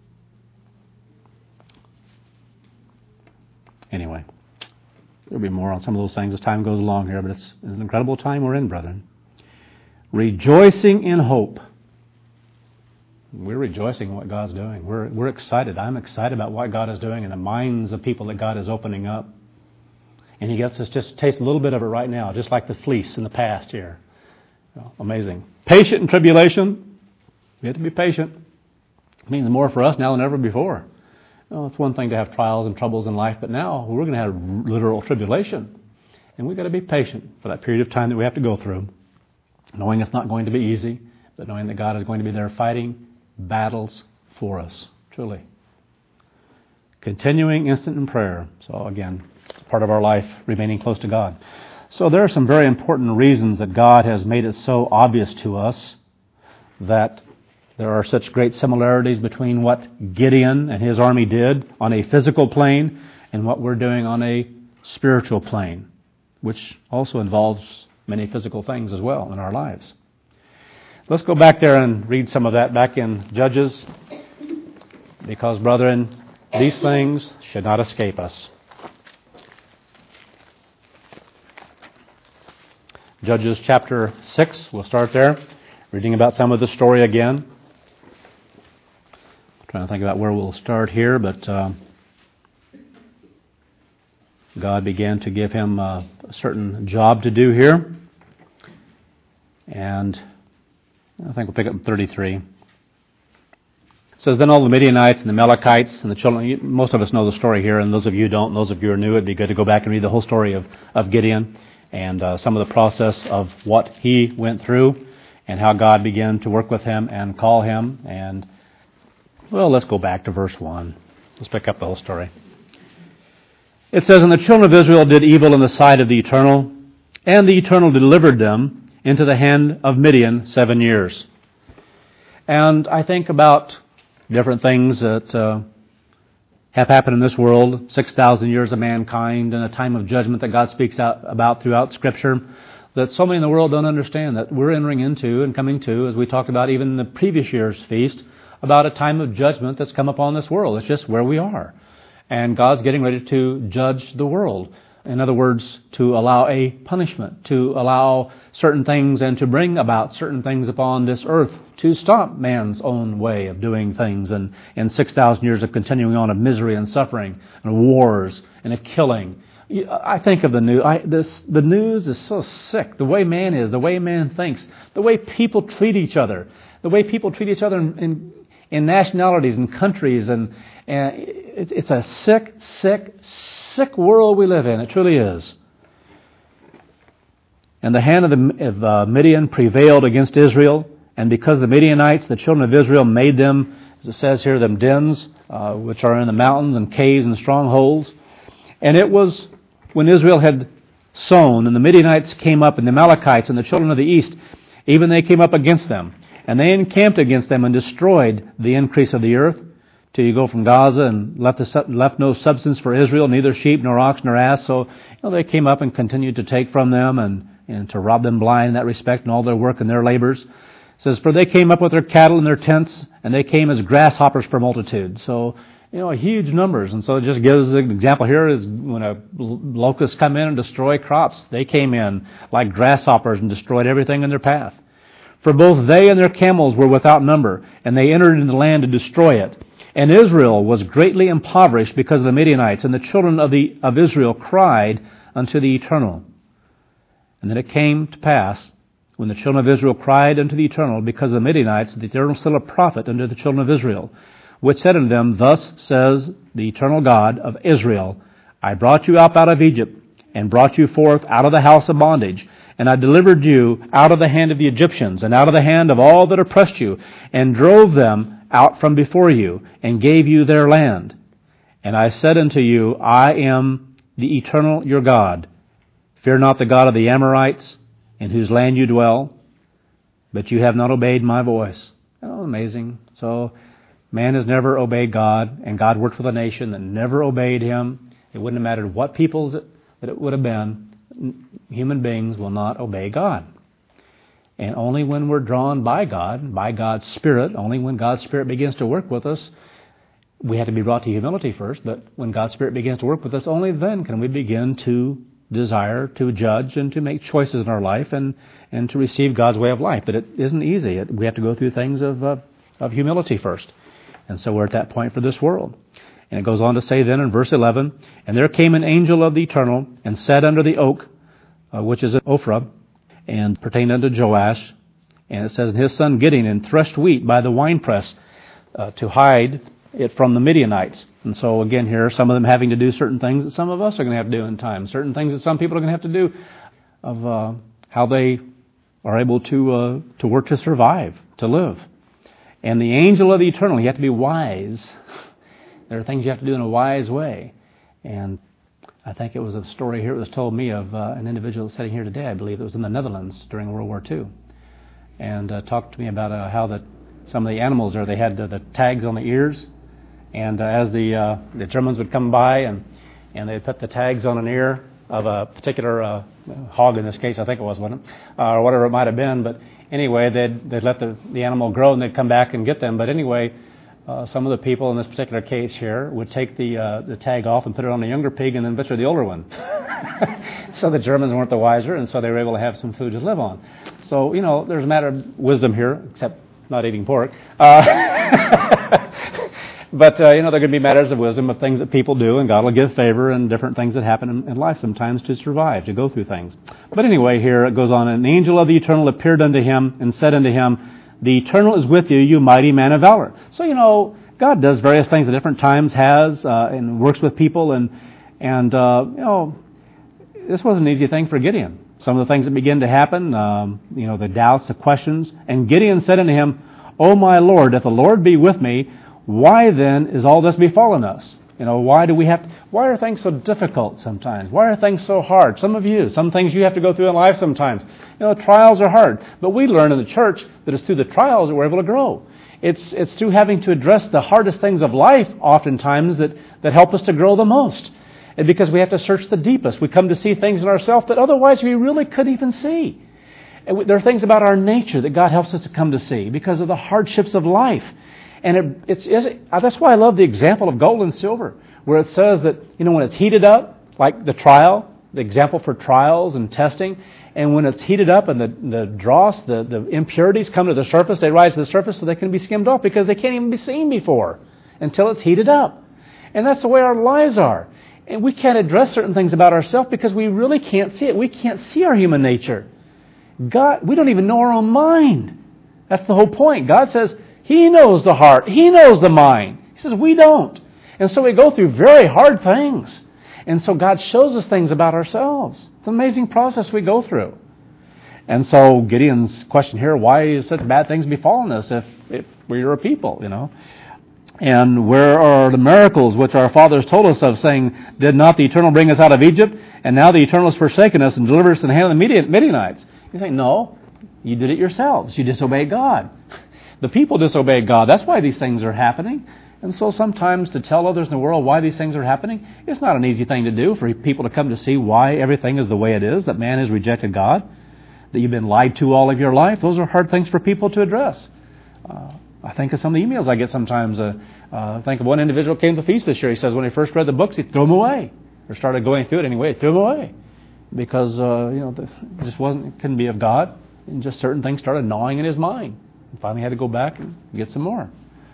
Anyway, there'll be more on some of those things as time goes along here, but it's an incredible time we're in, brethren. Rejoicing in hope. We're rejoicing in what God's doing. We're excited. I'm excited about what God is doing in the minds of people that God is opening up. And He gets us just to taste a little bit of it right now, just like the fleece in the past here. Amazing. Patient in tribulation. We have to be patient. It means more for us now than ever before. Well, it's one thing to have trials and troubles in life, but now we're going to have literal tribulation. And we've got to be patient for that period of time that we have to go through, knowing it's not going to be easy, but knowing that God is going to be there fighting battles for us, truly. Continuing instant in prayer. So again, it's part of our life, remaining close to God. So there are some very important reasons that God has made it so obvious to us that there are such great similarities between what Gideon and his army did on a physical plane and what we're doing on a spiritual plane, which also involves many physical things as well in our lives. Let's go back there and read some of that back in Judges, because, brethren, these things should not escape us. Judges chapter 6, we'll start there, reading about some of the story again. I'm trying to think about where we'll start here, but God began to give him a certain job to do here. And I think we'll pick up in 33. It says, Then all the Midianites and the Amalekites and the children, most of us know the story here, and those of you who don't, those of you who are new, it'd be good to go back and read the whole story of Gideon and some of the process of what he went through and how God began to work with him and call him. And, well, let's go back to verse 1. Let's pick up the whole story. It says, And the children of Israel did evil in the sight of the Eternal, and the Eternal delivered them into the hand of Midian 7 years. And I think about different things that have happened in this world, 6,000 years of mankind and a time of judgment that God speaks about throughout Scripture, that so many in the world don't understand, that we're entering into and coming to, as we talked about even in the previous year's feast, about a time of judgment that's come upon this world. It's just where we are. And God's getting ready to judge the world. In other words, to allow a punishment, to allow certain things and to bring about certain things upon this earth to stop man's own way of doing things and 6,000 years of continuing on of misery and suffering and wars and a killing. I think of the news. The news is so sick. The way man is, the way man thinks, the way people treat each other, the way people treat each other in nationalities and countries, and it's a sick world we live in. It truly is. And the hand of Midian prevailed against Israel, and because the Midianites, the children of Israel, made them, as it says here, them dens, which are in the mountains and caves and strongholds. And it was when Israel had sown, and the Midianites came up, and the Amalekites and the children of the east, even they came up against them. And they encamped against them and destroyed the increase of the earth, till you go from Gaza and left no substance for Israel, neither sheep nor ox nor ass. So they came up and continued to take from them and to rob them blind in that respect and all their work and their labors. It says, For they came up with their cattle and their tents, and they came as grasshoppers for multitude. So, huge numbers. And so it just gives an example here is when a locusts come in and destroy crops, they came in like grasshoppers and destroyed everything in their path. For both they and their camels were without number, and they entered into the land to destroy it. And Israel was greatly impoverished because of the Midianites, and the children of Israel cried unto the Eternal. And then it came to pass, when the children of Israel cried unto the Eternal because of the Midianites, the Eternal sent a prophet unto the children of Israel, which said unto them, Thus says the Eternal God of Israel, I brought you up out of Egypt, and brought you forth out of the house of bondage, and I delivered you out of the hand of the Egyptians, and out of the hand of all that oppressed you, and drove them out from before you, and gave you their land. And I said unto you, I am the Eternal your God. Fear not the God of the Amorites, in whose land you dwell, but you have not obeyed my voice. Oh, amazing. So, man has never obeyed God, and God worked with a nation that never obeyed him. It wouldn't have mattered what peoples that it would have been. Human beings will not obey God. And only when we're drawn by God, by God's Spirit, only when God's Spirit begins to work with us, we have to be brought to humility first, but when God's Spirit begins to work with us, only then can we begin to desire to judge and to make choices in our life and to receive God's way of life. But it isn't easy. We have to go through things of humility first. And so we're at that point for this world. And it goes on to say then in verse 11, And there came an angel of the Eternal, and sat under the oak, which is at Ophrah, and pertained unto Joash. And it says, And his son Gideon threshed wheat by the winepress to hide it from the Midianites. And so again here, some of them having to do certain things that some of us are going to have to do in time. Certain things that some people are going to have to do of how they are able to work to survive, to live. And the angel of the eternal, you have to be wise. There are things you have to do in a wise way. And I think it was a story here that was told me of an individual sitting here today, I believe it was in the Netherlands during World War II. And talked to me about how some of the animals there, they had the tags on the ears. And as the Germans would come by and they'd put the tags on an ear of a particular hog in this case, I think it was, wasn't it? Or whatever it might have been. But anyway, they'd let the animal grow and they'd come back and get them. But anyway, some of the people in this particular case here would take the tag off and put it on the younger pig and then butcher the older one. So the Germans weren't the wiser, and so they were able to have some food to live on. So, there's a matter of wisdom here, except not eating pork. But, there are going to be matters of wisdom of things that people do, and God will give favor and different things that happen in life sometimes to survive, to go through things. But anyway, here it goes on. An angel of the eternal appeared unto him and said unto him, the eternal is with you, you mighty man of valor. So, God does various things at different times, and works with people, and this wasn't an easy thing for Gideon. Some of the things that began to happen, the doubts, the questions. And Gideon said unto him, O my Lord, if the Lord be with me, why then is all this befallen us? Why are things so difficult sometimes? Why are things so hard? Some things you have to go through in life sometimes. Trials are hard. But we learn in the church that it's through the trials that we're able to grow. It's through having to address the hardest things of life oftentimes that help us to grow the most. And because we have to search the deepest. We come to see things in ourselves that otherwise we really couldn't even see. And there are things about our nature that God helps us to come to see because of the hardships of life. And that's why I love the example of gold and silver, where it says that, when it's heated up, like the trial, the example for trials and testing, and when it's heated up and the dross, the impurities come to the surface, they rise to the surface so they can be skimmed off because they can't even be seen before until it's heated up. And that's the way our lives are. And we can't address certain things about ourselves because we really can't see it. We can't see our human nature. We don't even know our own mind. That's the whole point. God says, He knows the heart. He knows the mind. He says, we don't. And so we go through very hard things. And so God shows us things about ourselves. It's an amazing process we go through. And so Gideon's question here, why is such bad things befallen us if we're a people, And where are the miracles which our fathers told us of, saying, did not the Eternal bring us out of Egypt? And now the Eternal has forsaken us and delivered us in the hand of the Midianites. You think, no, you did it yourselves. You disobeyed God. The people disobeyed God. That's why these things are happening. And so sometimes to tell others in the world why these things are happening, it's not an easy thing to do for people to come to see why everything is the way it is, that man has rejected God, that you've been lied to all of your life. Those are hard things for people to address. I think of some of the emails I get sometimes. I think of one individual came to the feast this year. He says when he first read the books, he threw them away. Or started going through it anyway, he threw them away. Because, it just couldn't be of God. And just certain things started gnawing in his mind. And finally had to go back and get some more.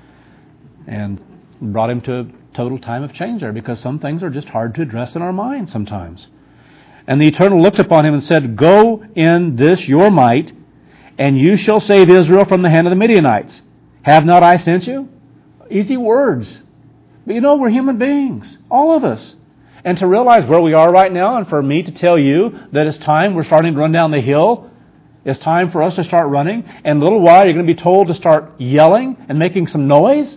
And brought him to a total time of change there, because some things are just hard to address in our mind sometimes. And the Eternal looked upon him and said, go in this your might, and you shall save Israel from the hand of the Midianites. Have not I sent you? Easy words. But we're human beings, all of us. And to realize where we are right now, and for me to tell you that it's time we're starting to run down the hill, it's time for us to start running, and in a little while you're going to be told to start yelling and making some noise.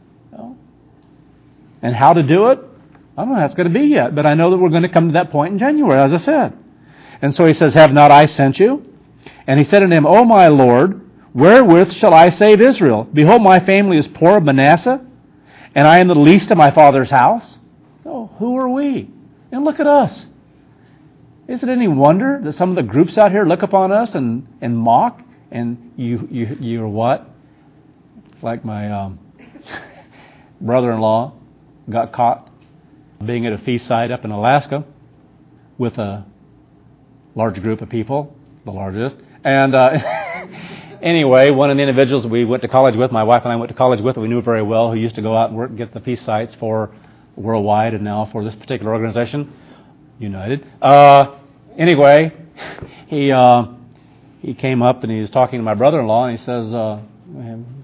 And how to do it, I don't know how it's going to be yet, but I know that we're going to come to that point in January, as I said. And so he says, have not I sent you? And he said unto him, O my Lord, wherewith shall I save Israel? Behold, my family is poor of Manasseh, and I am the least of my father's house. So who are we? And look at us. Is it any wonder that some of the groups out here look upon us and mock? And you're what? Like my brother-in-law got caught being at a feast site up in Alaska with a large group of people, the largest. And anyway, one of the individuals we went to college with, my wife and I went to college with, we knew very well, who used to go out and work and get the feast sites for Worldwide and now for this particular organization, United. Anyway, he came up and he was talking to my brother-in-law, and he says,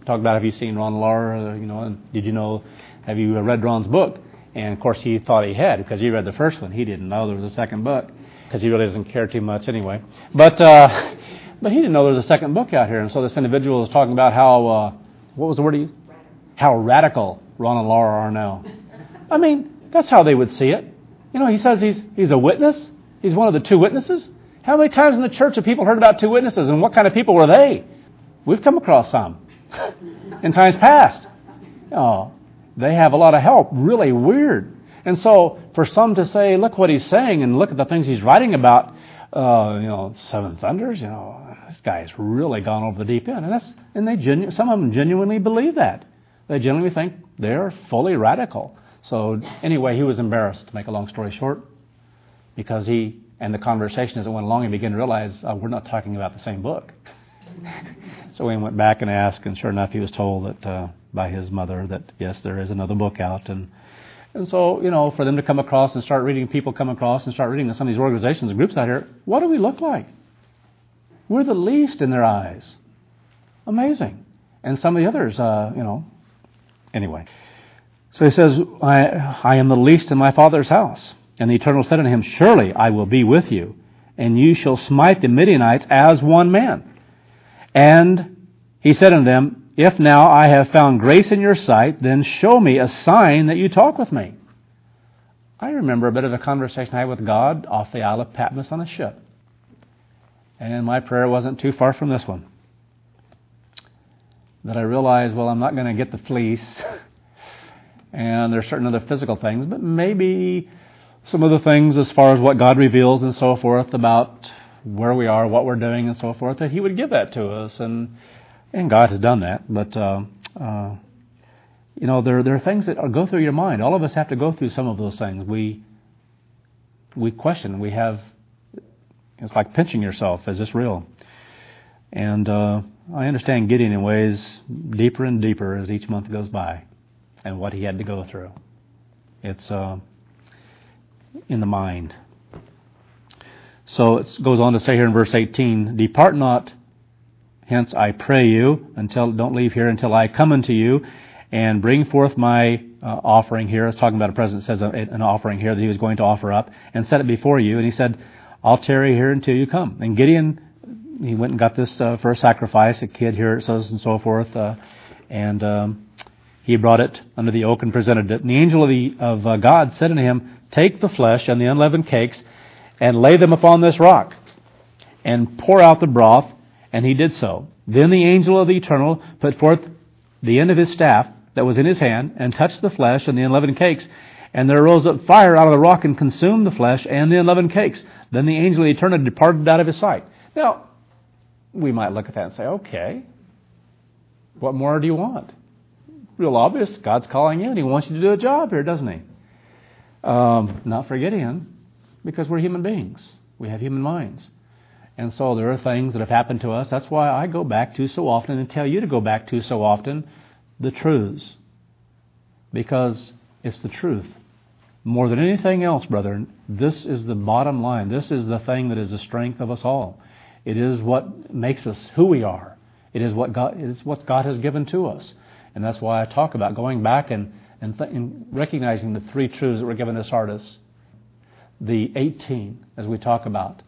talked about, have you seen Ron Lauer? And did you know, have you read Ron's book? And of course he thought he had, because he read the first one. He didn't know there was a second book, because he really doesn't care too much anyway. But he didn't know there was a second book out here. And so this individual was talking about how, what was the word he used? How radical Ron and Laura are now. I mean, that's how they would see it. He says he's a witness. He's one of the two witnesses. How many times in the church have people heard about two witnesses, and what kind of people were they? We've come across some in times past. They have a lot of help. Really weird. And so for some to say, look what he's saying and look at the things he's writing about, Seven Thunders, this guy's really gone over the deep end. And some of them genuinely believe that. They genuinely think they're fully radical. So anyway, he was embarrassed, to make a long story short, because and the conversation as it went along, he began to realize, we're not talking about the same book. So he went back and asked, and sure enough, he was told that by his mother that, yes, there is another book out. And so, for them to come across and start reading, people come across and start reading some of these organizations and groups out here, what do we look like? We're the least in their eyes. Amazing. And some of the others, Anyway. So he says, I am the least in my Father's house. And the Eternal said unto him, surely I will be with you, and you shall smite the Midianites as one man. And he said unto them, if now I have found grace in your sight, then show me a sign that you talk with me. I remember a bit of a conversation I had with God off the Isle of Patmos on a ship. And my prayer wasn't too far from this one. That I realized, I'm not going to get the fleece. And there's certain other physical things, but maybe some of the things as far as what God reveals and so forth about where we are, what we're doing and so forth, that He would give that to us. And God has done that. But, there are things that go through your mind. All of us have to go through some of those things. We question. It's like pinching yourself. Is this real? And I understand Gideon in ways deeper and deeper as each month goes by, and what he had to go through. It's in the mind. So it goes on to say here in verse 18, depart not hence, I pray you, don't leave here until I come unto you and bring forth my offering here. It's talking about a present, says an offering here that he was going to offer up, and set it before you. And he said, I'll tarry here until you come. And Gideon, he went and got this for a sacrifice, a kid here, it says, and so forth. And he brought it under the oak and presented it. And the angel of God said unto him, take the flesh and the unleavened cakes and lay them upon this rock and pour out the broth. And he did so. Then the angel of the Eternal put forth the end of his staff that was in his hand and touched the flesh and the unleavened cakes. And there rose up fire out of the rock and consumed the flesh and the unleavened cakes. Then the angel of the Eternal departed out of his sight. Now, we might look at that and say, okay, what more do you want? Real obvious. God's calling you and He wants you to do a job here, doesn't He? Not for Gideon, because we're human beings. We have human minds. And so there are things that have happened to us. That's why I go back to so often and tell you to go back to so often the truths. Because it's the truth. More than anything else, brethren, this is the bottom line. This is the thing that is the strength of us all. It is what makes us who we are. It is what God has given to us. And that's why I talk about going back and recognizing the three truths that were given to Sardis. The 18, as we talk about.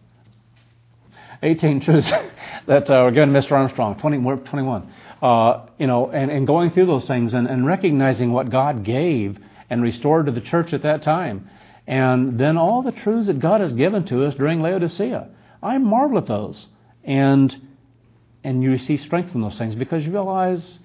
18 truths that were given to Mr. Armstrong, 21. And going through those things and recognizing what God gave and restored to the church at that time. And then all the truths that God has given to us during Laodicea. I marvel at those. And you receive strength from those things because you realize,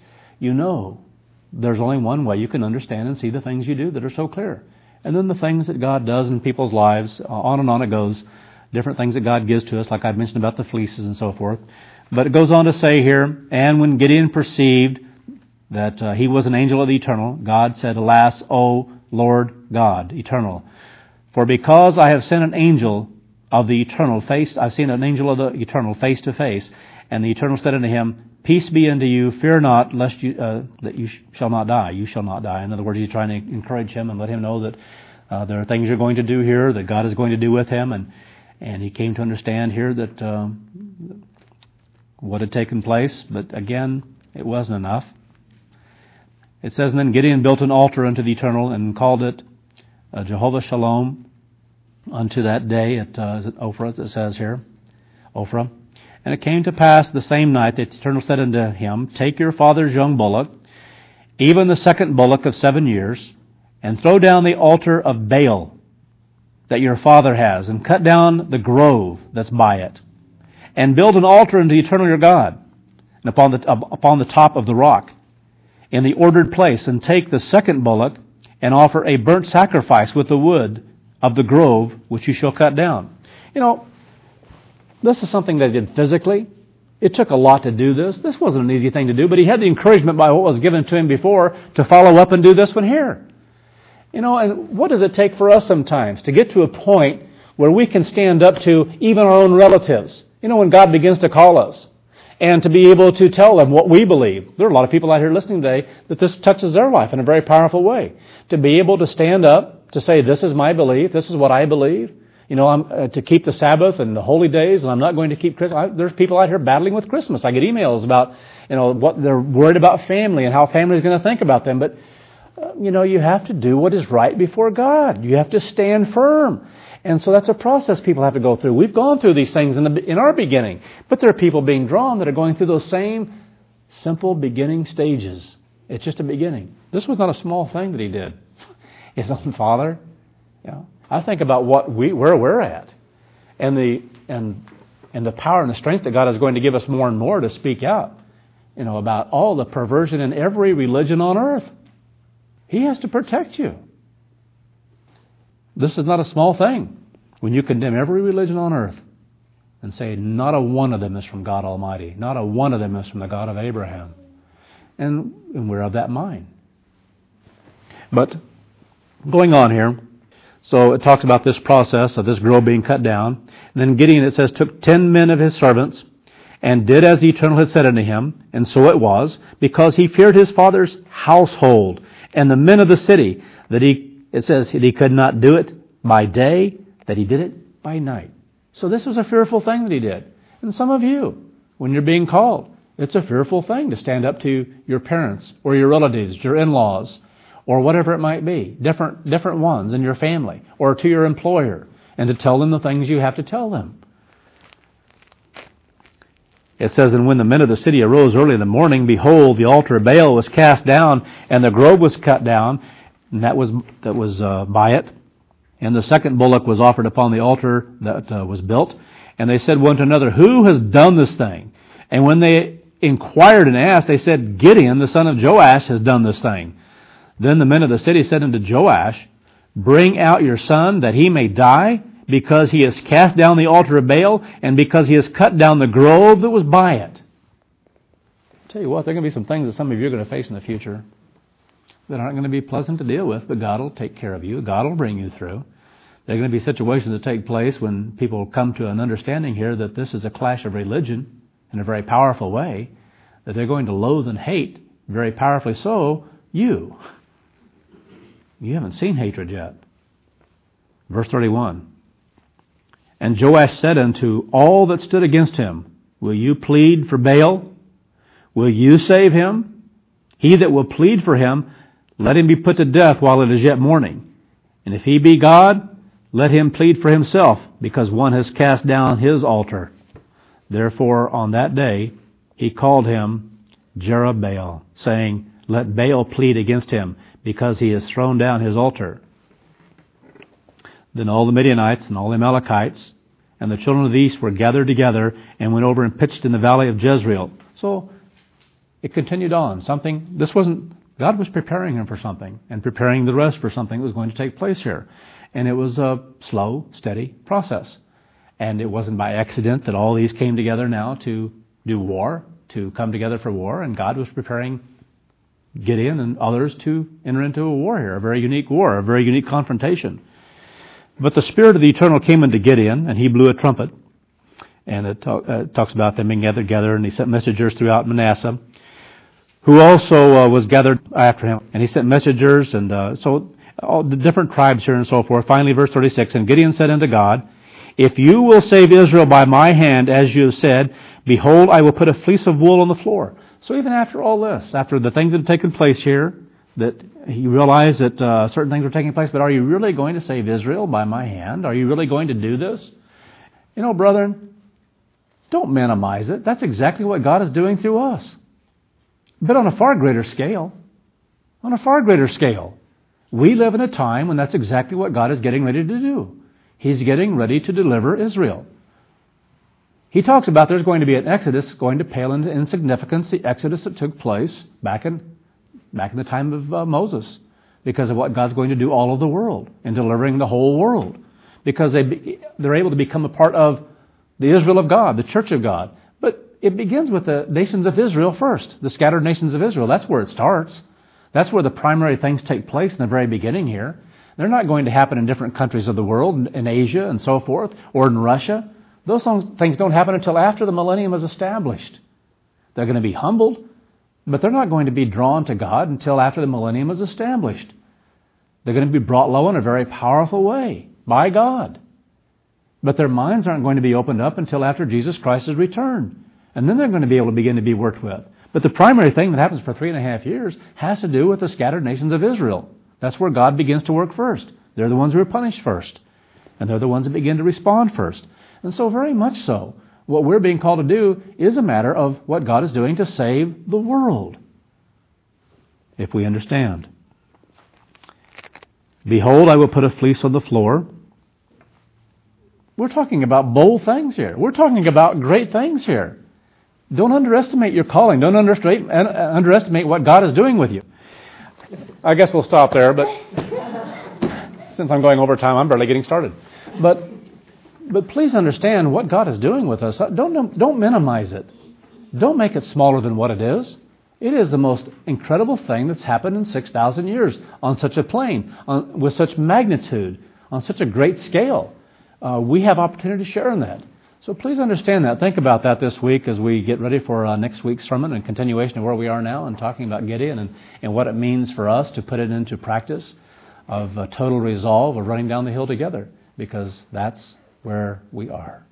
there's only one way you can understand and see the things you do that are so clear. And then the things that God does in people's lives, on and on it goes. Different things that God gives to us, like I mentioned about the fleeces and so forth. But it goes on to say here, and when Gideon perceived that he was an angel of the Eternal, God said, alas, O Lord God, Eternal, for because I have sent an angel of the Eternal I've seen an angel of the Eternal face to face, and the Eternal said unto him, peace be unto you, fear not, lest that you shall not die. You shall not die. In other words, he's trying to encourage him and let him know that there are things you're going to do here, that God is going to do with him, and he came to understand here that what had taken place, but again, it wasn't enough. It says, and then Gideon built an altar unto the Eternal and called it Jehovah Shalom unto that day at is it Ophrah, as it says here, Ophrah. And it came to pass the same night that the Eternal said unto him, Take your father's young bullock, even the second bullock of 7 years, and throw down the altar of Baal that your father has, and cut down the grove that's by it, and build an altar unto the Eternal your God, and upon the top of the rock, in the ordered place, and take the second bullock, and offer a burnt sacrifice with the wood of the grove which you shall cut down. You know, this is something they did physically. It took a lot to do this. This wasn't an easy thing to do, but he had the encouragement by what was given to him before to follow up and do this one here. You know, and what does it take for us sometimes to get to a point where we can stand up to even our own relatives? You know, when God begins to call us, and to be able to tell them what we believe. There are a lot of people out here listening today that this touches their life in a very powerful way. To be able to stand up, to say, this is my belief, this is what I believe. You know, I'm to keep the Sabbath and the holy days, and I'm not going to keep Christmas. There's people out here battling with Christmas. I get emails about, you know, what they're worried about family and how family is going to think about them. But, you know, you have to do what is right before God. You have to stand firm. And so that's a process people have to go through. We've gone through these things in our beginning. But there are people being drawn that are going through those same simple beginning stages. It's just a beginning. This was not a small thing that he did. His own father. You know, I think about where we're at. And the power and the strength that God is going to give us more and more to speak out. You know, about all the perversion in every religion on earth. He has to protect you. This is not a small thing when you condemn every religion on earth and say not a one of them is from God Almighty. Not a one of them is from the God of Abraham. And we're of that mind. But going on here, so it talks about this process of this grove being cut down. And then Gideon, it says, took 10 men of his servants and did as the Eternal had said unto him. And so it was, because he feared his father's household and the men of the city, that it says he could not do it by day, that he did it by night. So this was a fearful thing that he did. And some of you, when you're being called, it's a fearful thing to stand up to your parents or your relatives, your in-laws, or whatever it might be, different ones in your family, or to your employer, and to tell them the things you have to tell them. It says, and when the men of the city arose early in the morning, behold, the altar of Baal was cast down, and the grove was cut down, and that was by it. And the second bullock was offered upon the altar that was built. And they said one to another, Who has done this thing? And when they inquired and asked, they said, Gideon, the son of Joash, has done this thing. Then the men of the city said unto Joash, Bring out your son, that he may die, because he has cast down the altar of Baal, and because he has cut down the grove that was by it. I'll tell you what, there are going to be some things that some of you are going to face in the future that aren't going to be pleasant to deal with, but God will take care of you. God will bring you through. There are going to be situations that take place when people come to an understanding here that this is a clash of religion in a very powerful way, that they're going to loathe and hate, very powerfully so, you. You haven't seen hatred yet. Verse 31. And Joash said unto all that stood against him, Will you plead for Baal? Will you save him? He that will plead for him, let him be put to death while it is yet morning. And if he be God, let him plead for himself, because one has cast down his altar. Therefore on that day he called him Jerubbaal, saying, Let Baal plead against him, because he has thrown down his altar. Then all the Midianites and all the Amalekites and the children of the east were gathered together and went over and pitched in the valley of Jezreel. So it continued on. God was preparing him for something and preparing the rest for something that was going to take place here. And it was a slow, steady process. And it wasn't by accident that all these came together now to do war, to come together for war. And God was preparing Gideon and others to enter into a war here, a very unique war, a very unique confrontation. But the Spirit of the Eternal came unto Gideon, and he blew a trumpet. And it talks about them being gathered together, and he sent messengers throughout Manasseh, who also was gathered after him. And he sent messengers, and so all the different tribes here and so forth. Finally, verse 36, And Gideon said unto God, If you will save Israel by my hand, as you have said, behold, I will put a fleece of wool on the floor. So even after all this, after the things that have taken place here, that you realize that certain things are taking place, but are you really going to save Israel by my hand? Are you really going to do this? You know, brethren, don't minimize it. That's exactly what God is doing through us. But on a far greater scale. On a far greater scale. We live in a time when that's exactly what God is getting ready to do. He's getting ready to deliver Israel. He talks about there's going to be an exodus going to pale into insignificance, the exodus that took place back in the time of Moses, because of what God's going to do all over the world in delivering the whole world. Because they're able to become a part of the Israel of God, the church of God. But it begins with the nations of Israel first, the scattered nations of Israel. That's where it starts. That's where the primary things take place in the very beginning here. They're not going to happen in different countries of the world, in Asia and so forth, or in Russia. Those things don't happen until after the millennium is established. They're going to be humbled, but they're not going to be drawn to God until after the millennium is established. They're going to be brought low in a very powerful way by God. But their minds aren't going to be opened up until after Jesus Christ's return. And then they're going to be able to begin to be worked with. But the primary thing that happens for 3.5 years has to do with the scattered nations of Israel. That's where God begins to work first. They're the ones who are punished first. And they're the ones that begin to respond first. And so very much so, what we're being called to do is a matter of what God is doing to save the world. If we understand. Behold, I will put a fleece on the floor. We're talking about bold things here. We're talking about great things here. Don't underestimate your calling. Don't underestimate what God is doing with you. I guess we'll stop there, but since I'm going over time, I'm barely getting started. But please understand what God is doing with us. Don't minimize it. Don't make it smaller than what it is. It is the most incredible thing that's happened in 6,000 years on such a plane, with such magnitude, on such a great scale. We have opportunity to share in that. So please understand that. Think about that this week as we get ready for next week's sermon and continuation of where we are now and talking about Gideon and what it means for us to put it into practice of total resolve of running down the hill together, because that's where we are.